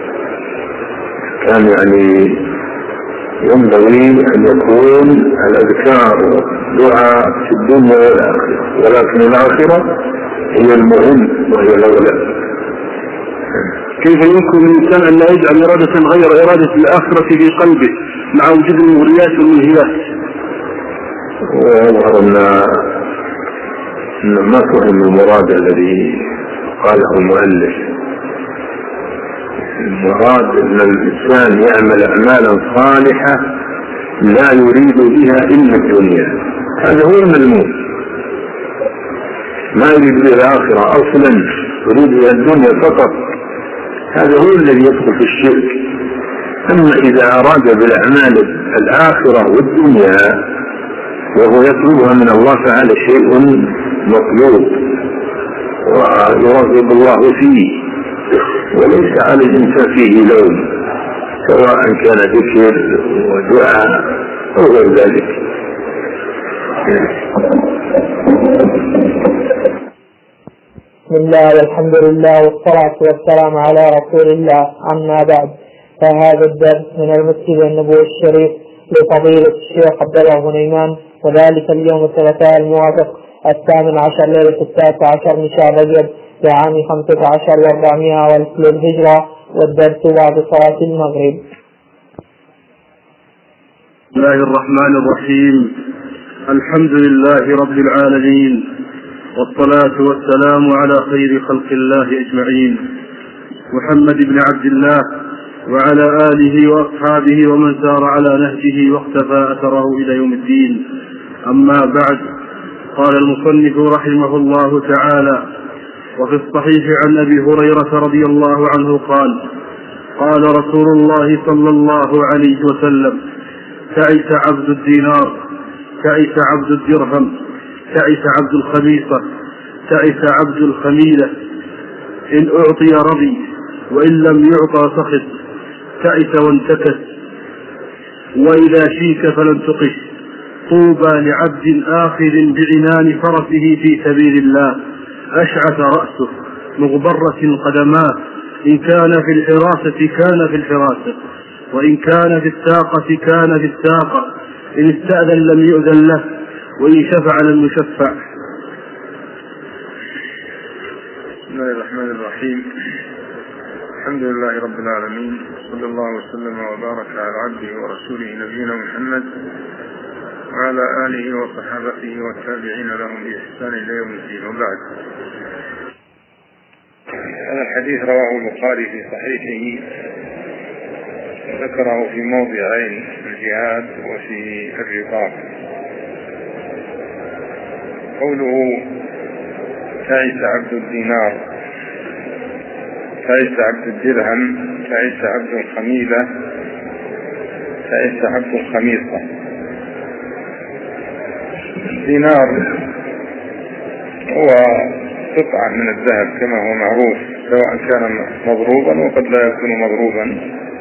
كان يعني ينبغي أن يكون الأذكار دعاء في الدنيا والآخرة، ولكن الآخرة هي المهم وهي الأولى. كيف يمكن للإنسان أن لا يجعل إرادة غير إرادة الآخرة في قلبه مع وجود المغريات والملهيات؟ ويظهر أن ما فهم المراد الذي قاله المؤلف. المراد أن الإنسان يعمل أعمالا صالحة لا يريد بها إلا الدنيا، هذا هو الملموس، ما يريد بها الآخرة أصلا، يريد بها الدنيا فقط، هذا هو الذي يدخل في الشرك. أما إذا أراد بالأعمال الآخرة والدنيا وهو يطلبها من الله فهذا شيء مطلوب ويرغب الله فيه، وليس على الإنسان فيه لوم، سواء كان ذكر ودعاء أو غير ذلك. بسم الله والحمد لله والصلاة والسلام على رسول الله. أما بعد، فهذا الدرس من المسجد النبوي الشريف لفضيلة الشيخ عبد الله غنيمان، وذلك اليوم الثلاثاء الموافق الثامن عشر ليلة التاسع عشر من شهر رجب لعام خمسة عشر وأربعمائة والف للهجرة، والدرس بعد صلاة المغرب. بسم الله الرحمن الرحيم. الحمد لله رب العالمين، والصلاة والسلام على خير خلق الله أجمعين، محمد بن عبد الله وعلى آله وأصحابه ومن سار على نهجه واقتفى أثره إلى يوم الدين. أما بعد، قال المصنف رحمه الله تعالى: وفي الصحيح عن أبي هريرة رضي الله عنه قال: قال رسول الله صلى الله عليه وسلم: تعس عبد الدينار، تعس عبد الدرهم، تعس عبد الخميصة، تعس عبد الخميلة، إن أعطي رضي وإن لم يعطى سخط، تعس وانتكس، وإذا شيك فلن تقش. طوبى لعبد آخذ بعنان فرسه في سبيل الله، أشعث رأسه مغبرة قدماه، إن كان في الحراسة كان في الحراسة، وإن كان في الساقة كان في الساقة، إن استأذن لم يؤذن له، وإن شفع لم يشفع. بسم الله الرحمن الرحيم. الحمد لله رب العالمين، صلى الله وسلم وبارك على عبده ورسوله نبينا محمد وعلى آله وصحابته والتابعين لهم بإحسان إلى يوم الدين. وبعد، هذا الحديث رواه البخاري في صحيحه، ذكره في موضعين: الجهاد وفي الرقاب. قوله تعس عبد الدينار، تعس عبد الدرهم، تعس عبد الخميلة، تعس عبد الخميصة. الدينار هو قطعة من الذهب كما هو معروف، سواء كان مضروبا وقد لا يكون مضروبا،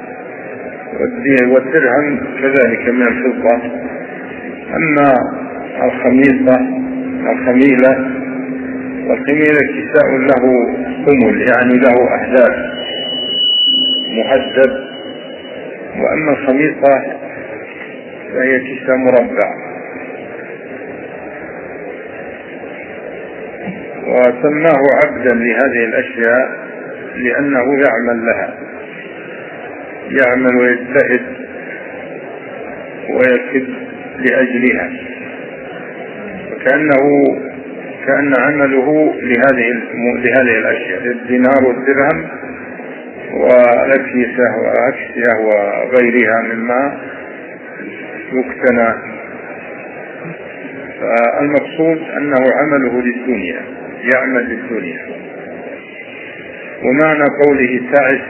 والدرهم كذلك من الفضة. أما الخميصة الخميلة والخميلة كساء له خمل، يعني له أحداث محدد، وأما الخميصة فهي كساء مربع. وسماه عبدا لهذه الأشياء لأنه يعمل لها، يعمل ويجتهد ويكد لأجلها، وكأنه كأن عمله لهذه لهذه الأشياء، الدينار والدرهم والأكسية وأكسية وغيرها مما يقتنى. فالمقصود أنه عمله للدنيا، يعمل للدنيا. ومعنى قوله تعس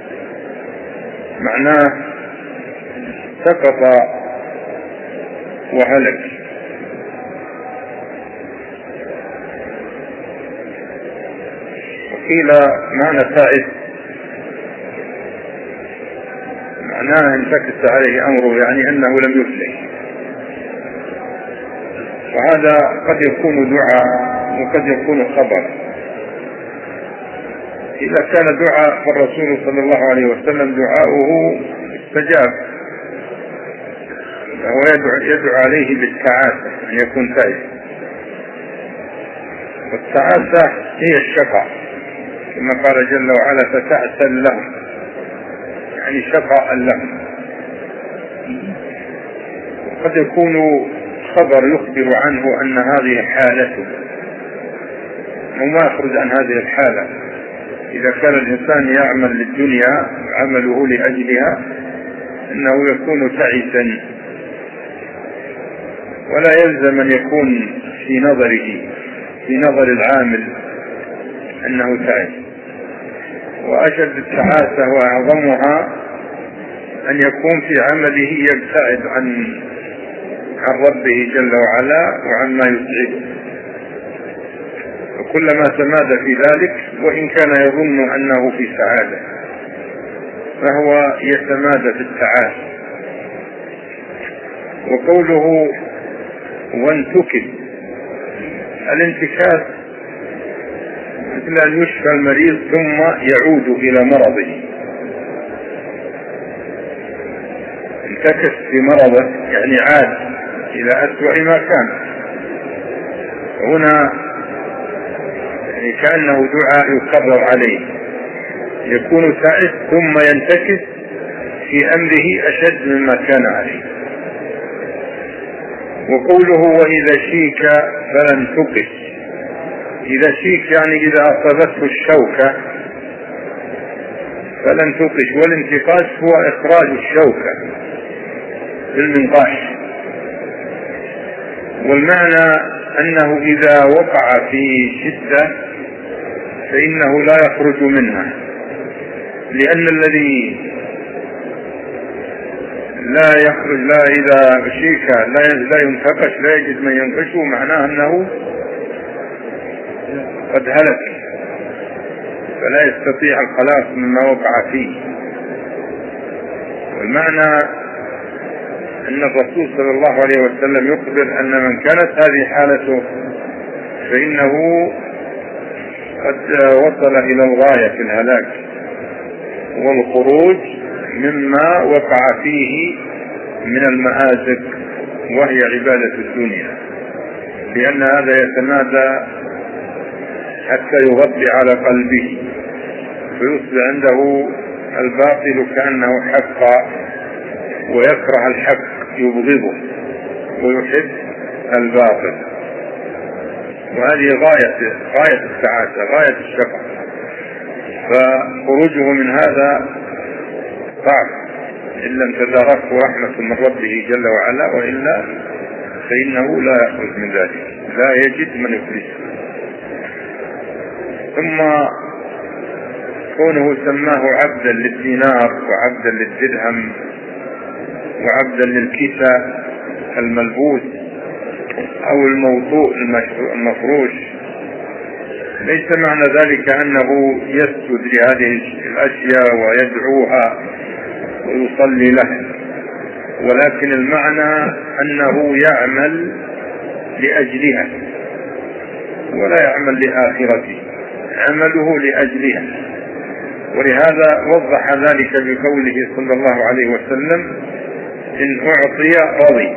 معناه سقط وهلك. وقيل معنى تعس معناه انتكس عليه أمره، يعني أنه لم يفلح. وهذا قد يكون دعاء وقد يكون خبر. إذا كان دعاء فالرسول صلى الله عليه وسلم دعاؤه استجاب، فهو يدعو, يدعو عليه بالتعاسة، أن يكون تعس. والتعاسة هي الشقاء، كما قال جل وعلا: فتعسا لهم، يعني شقاء لهم. قد يكون خبر يخبر عنه أن هذه حالته وما يخرج عن هذه الحالة. إذا كان الإنسان يعمل للدنيا عمله لأجلها أنه يكون تعيسا، ولا يلزم أن يكون في نظره في نظر العامل أنه تعيس. وأشد التعاسة وأعظمها أن يكون في عمله يبتعد عن عن ربه جل وعلا وعن ما يسعده، وكلما تمادى في ذلك وإن كان يظن أنه في سعادة فهو يتمادى في السعادة. وقوله وانتكس، الانتكاس مثل أن يشفى المريض ثم يعود إلى مرضه، انتكس في مرضه يعني عاد إلى أسوأ ما كان. هنا يعني كأنه دعاء يكرر عليه، يكون سائس ثم ينتكس في أمره أشد مما كان عليه. وقوله وإذا شيك فلن تقش، إذا شيك يعني إذا أصابته الشوكة فلن تقش، والانتقاش هو إخراج الشوكة بالمنقاش، والمعنى أنه إذا وقع في شدة فإنه لا يخرج منها، لأن الذي لا يخرج لا إذا شيك لا لا ينتقش لا يجد من ينقشه، معناه أنه قد هلك فلا يستطيع الخلاص مما وقع فيه. والمعنى أن الرسول صلى الله عليه وسلم يخبر أن من كانت هذه حالته فإنه قد وصل إلى الغاية في الهلاك والخروج مما وقع فيه من المآزق وهي عبادة الدنيا، لأن هذا يتمادى حتى يغطي على قلبه فيصبح عنده الباطل كأنه حق ويكره الحق، يبغضه ويحب الباطل، وهذه غاية غاية السعادة غاية الشقاء. فخروجه من هذا صعب إن لم تداركه رحمة من ربه جل وعلا، وإلا فإنه لا يخرج من ذلك، لا يجد من يخرجه. ثم كونه سماه عبدا للدينار وعبدا للدرهم وعبدا للكسى الملبوس أو الموضوع المفروش، ليس معنى ذلك أنه يسجد لهذه الأشياء ويدعوها ويصلي لها، ولكن المعنى أنه يعمل لأجلها ولا يعمل لآخرته، عمله لأجلها. ولهذا وضح ذلك بقوله صلى الله عليه وسلم إن أعطي رضي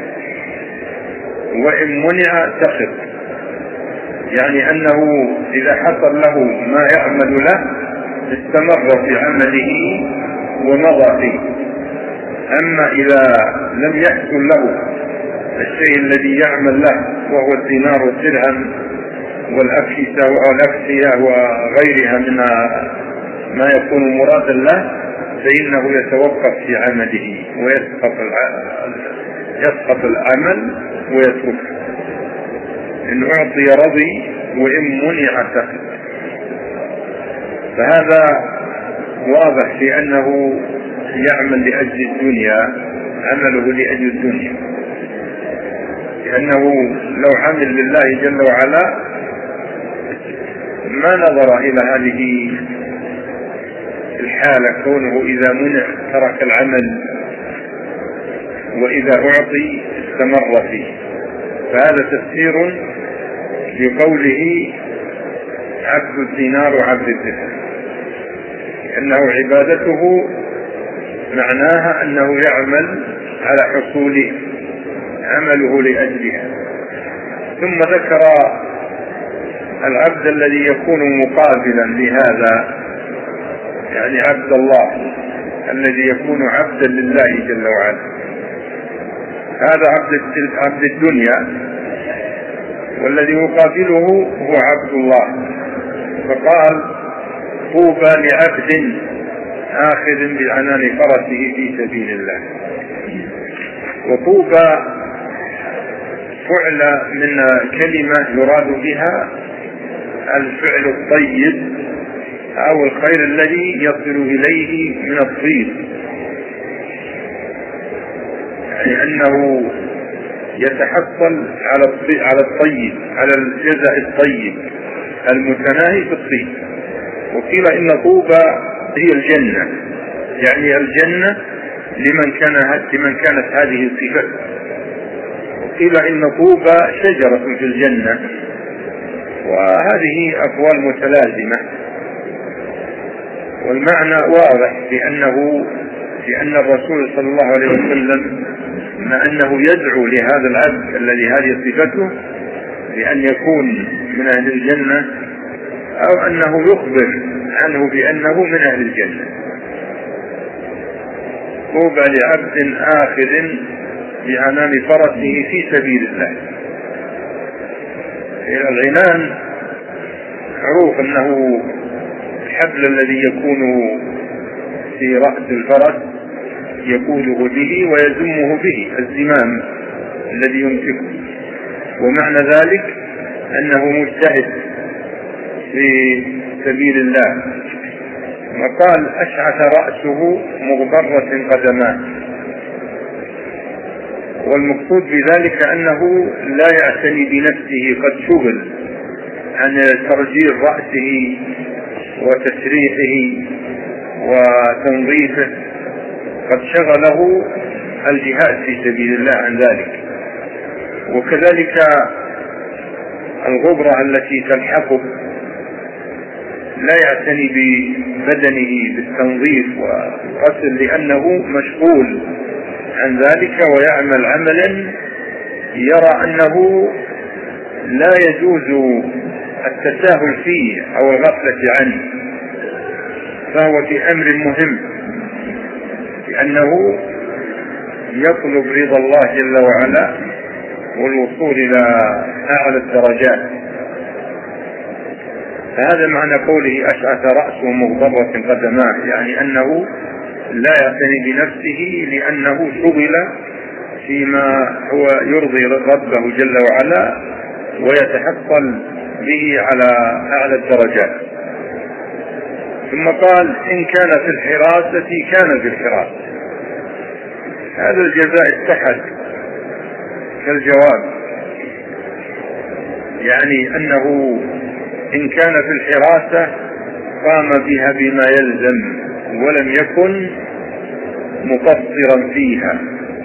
وإن منع سخط، يعني أنه إذا حصل له ما يعمل له استمر في عمله ومضى فيه، أما إذا لم يحصل له الشيء الذي يعمل له وهو الدينار والدرهم والأكسية والأكسية وغيرها من ما يكون مرادا له فإنه يتوقف في عمله ويسقط يسقط العمل ويتركه. إن أعطي رضي وإن منع سخط، فهذا واضح في أنه يعمل لأجل الدنيا، عمله لأجل الدنيا، لأنه لو عمل لله جل وعلا ما نظر إلى هذه الحالة، كونه إذا منع ترك العمل وإذا أعطي استمر فيه. فهذا تفسير لقوله عبد الدينار وعبد الدرهم، لأنه عبادته معناها أنه يعمل على حصول عمله لأجلها. ثم ذكر العبد الذي يكون مقابلا لهذا، يعني عبد الله الذي يكون عبدا لله جل وعلا، هذا عبد الدنيا، والذي يقابله هو عبد الله. فقال طوبى لعبد آخذ بعنان فرسه في سبيل الله. وطوبى فعل من كلمة يراد بها الفعل الطيب أو الخير الذي يصل إليه من الطيب، يعني أنه يتحصل على الطيب، على الجزاء الطيب المتناهي في الطيب. وقيل إن طوبى هي الجنة، يعني الجنة لمن كان لمن كانت هذه الصفة. وقيل إن طوبى شجرة في الجنة، وهذه أقوال متلازمة، والمعنى واضح بأنه لأن الرسول صلى الله عليه وسلم مع أنه يدعو لهذا العبد الذي هذه صفته بأن يكون من أهل الجنة، أو أنه يخبر عنه بأنه من أهل الجنة. طوبى لعبد آخذ بعنان فرسه في سبيل الله. العنان معروف أنه الحبل الذي يكون في رأس الفرس يقوده به ويزمه به، الزمام الذي يمسكه، ومعنى ذلك أنه مجتهد في سبيل الله. وقال أشعث رأسه مغبرة قدماه، والمقصود بذلك أنه لا يعتني بنفسه، قد شغل عن ترجيل رأسه وتسريحه وتنظيفه، قد شغله الجهاد في سبيل الله عن ذلك. وكذلك الغبرة التي تلحقه لا يعتني ببدنه بالتنظيف والغسل لأنه مشغول عن ذلك ويعمل عملا يرى أنه لا يجوز التساهل فيه أو الغفلة عنه، فهو في أمر مهم لأنه يطلب رضا الله جل وعلا والوصول إلى أعلى الدرجات. فهذا معنى قوله أشعث رأسه مغبرة قدماه، يعني أنه لا يعتني بنفسه لأنه شغل فيما هو يرضي ربه جل وعلا ويتحصل به على أعلى الدرجات. ثم قال إن كان في الحراسة كان في الحراسة. هذا الجزاء اتحد كالجواب، يعني أنه إن كان في الحراسة قام بها بما يلزم ولم يكن مقصرا فيها،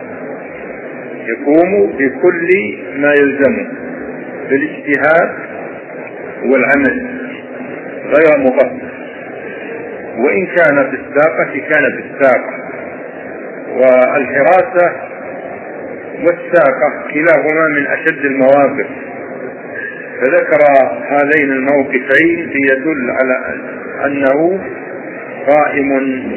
يقوم بكل ما يلزمه بالاجتهاد والعمل غير مقصر. وإن كان في الساقة كان في الساقة. والحراسة والساقة كلاهما من أشد المواقف، فذكر هذين الموقفين ليدل على أنه قائم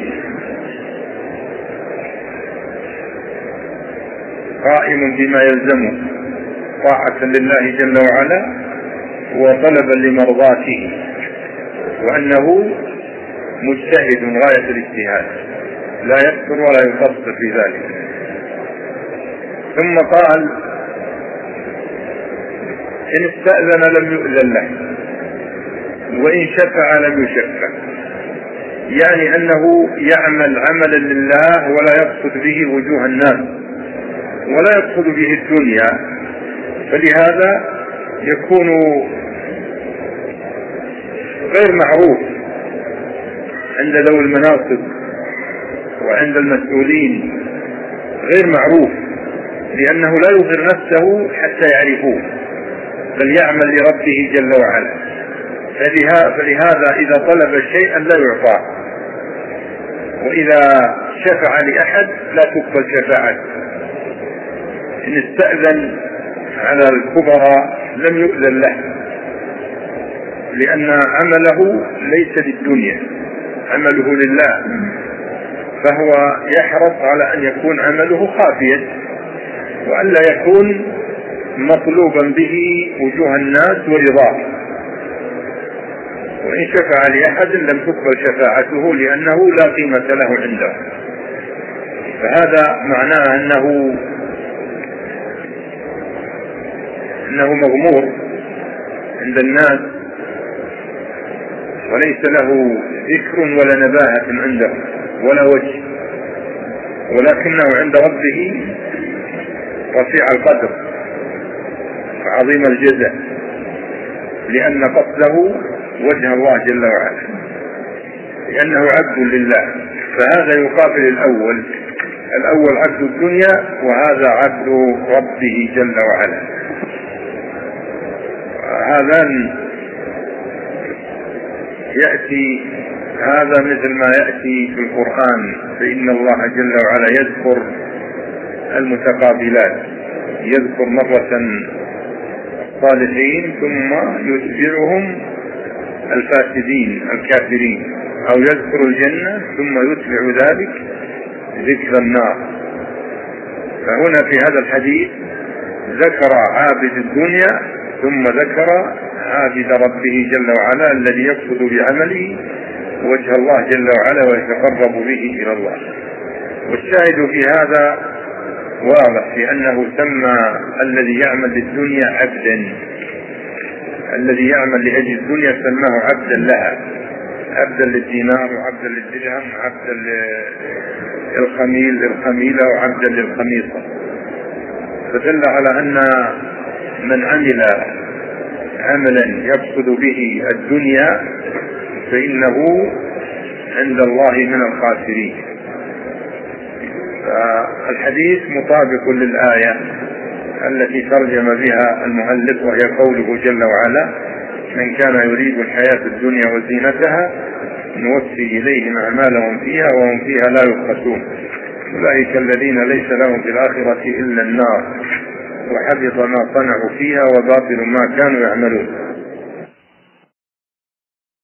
قائم بما يلزمه طاعة لله جل وعلا وطلبا لمرضاته، وأنه مجتهد غاية الاجتهاد لا يكثر ولا يقصر في ذلك. ثم قال إن استأذن لم يؤذن له وإن شفع لم يشفع، يعني أنه يعمل عملا لله ولا يقصد به وجوه الناس ولا يقصد به الدنيا، فلهذا يكون غير معروف عند ذوي المناصب وعند المسؤولين، غير معروف لأنه لا يظهر نفسه حتى يعرفوه، بل يعمل لربه جل وعلا. فلهذا إذا طلب شيئا لا يعطاه، وإذا شفع لأحد لا تقبل شفاعته. إن استأذن على الكبراء لم يؤذن له، لأن عمله ليس للدنيا، عمله لله، فهو يحرص على أن يكون عمله خافيا وأن لا يكون مطلوبا به وجوه الناس ورضاه. وإن شفع لأحد لم تقبل شفاعته لأنه لا قيمة له عنده. فهذا معناه أنه أنه مغمور عند الناس وليس له ذكر ولا نباهة عنده ولا وجه، ولكنه عند ربه رفيع القدر عظيم الجزاء، لأن قصده وجه الله جل وعلا، لأنه عبد لله. فهذا يقابل الأول، الأول عبد الدنيا وهذا عبد ربه جل وعلا. هذا يأتي هذا مثل ما يأتي في القرآن، فإن الله جل وعلا يذكر المتقابلات، يذكر مرة الصالحين ثم يتبعهم الفاسدين الكافرين، أو يذكر الجنة ثم يتبع ذلك ذكر النار. فهنا في هذا الحديث ذكر عابد الدنيا ثم ذكر عابد ربه جل وعلا الذي يقصد بعمله وجه الله جل وعلا ويتقرب به إلى الله. والشاهد في هذا واضح، لأنه سمى الذي يعمل للدنيا عبدا، الذي يعمل لأجل الدنيا سماه عبدا لها، عبدا للدينار وعبدا للدرهم وعبدا للخميل للخميلة وعبدا للخميصة. فدل على أن من عمل عملا يقصد به الدنيا فإنه عند الله من الخاسرين. فالحديث مطابق للآية التي ترجم بها المؤلف، وهي قوله جل وعلا: من كان يريد الحياة الدنيا وزينتها نوفي إليهم أعمالهم فيها وهم فيها لا يبخسون، أولئك الذين ليس لهم في الآخرة إلا النار وحبط ما صنعوا فيها وباطل ما كانوا يعملون.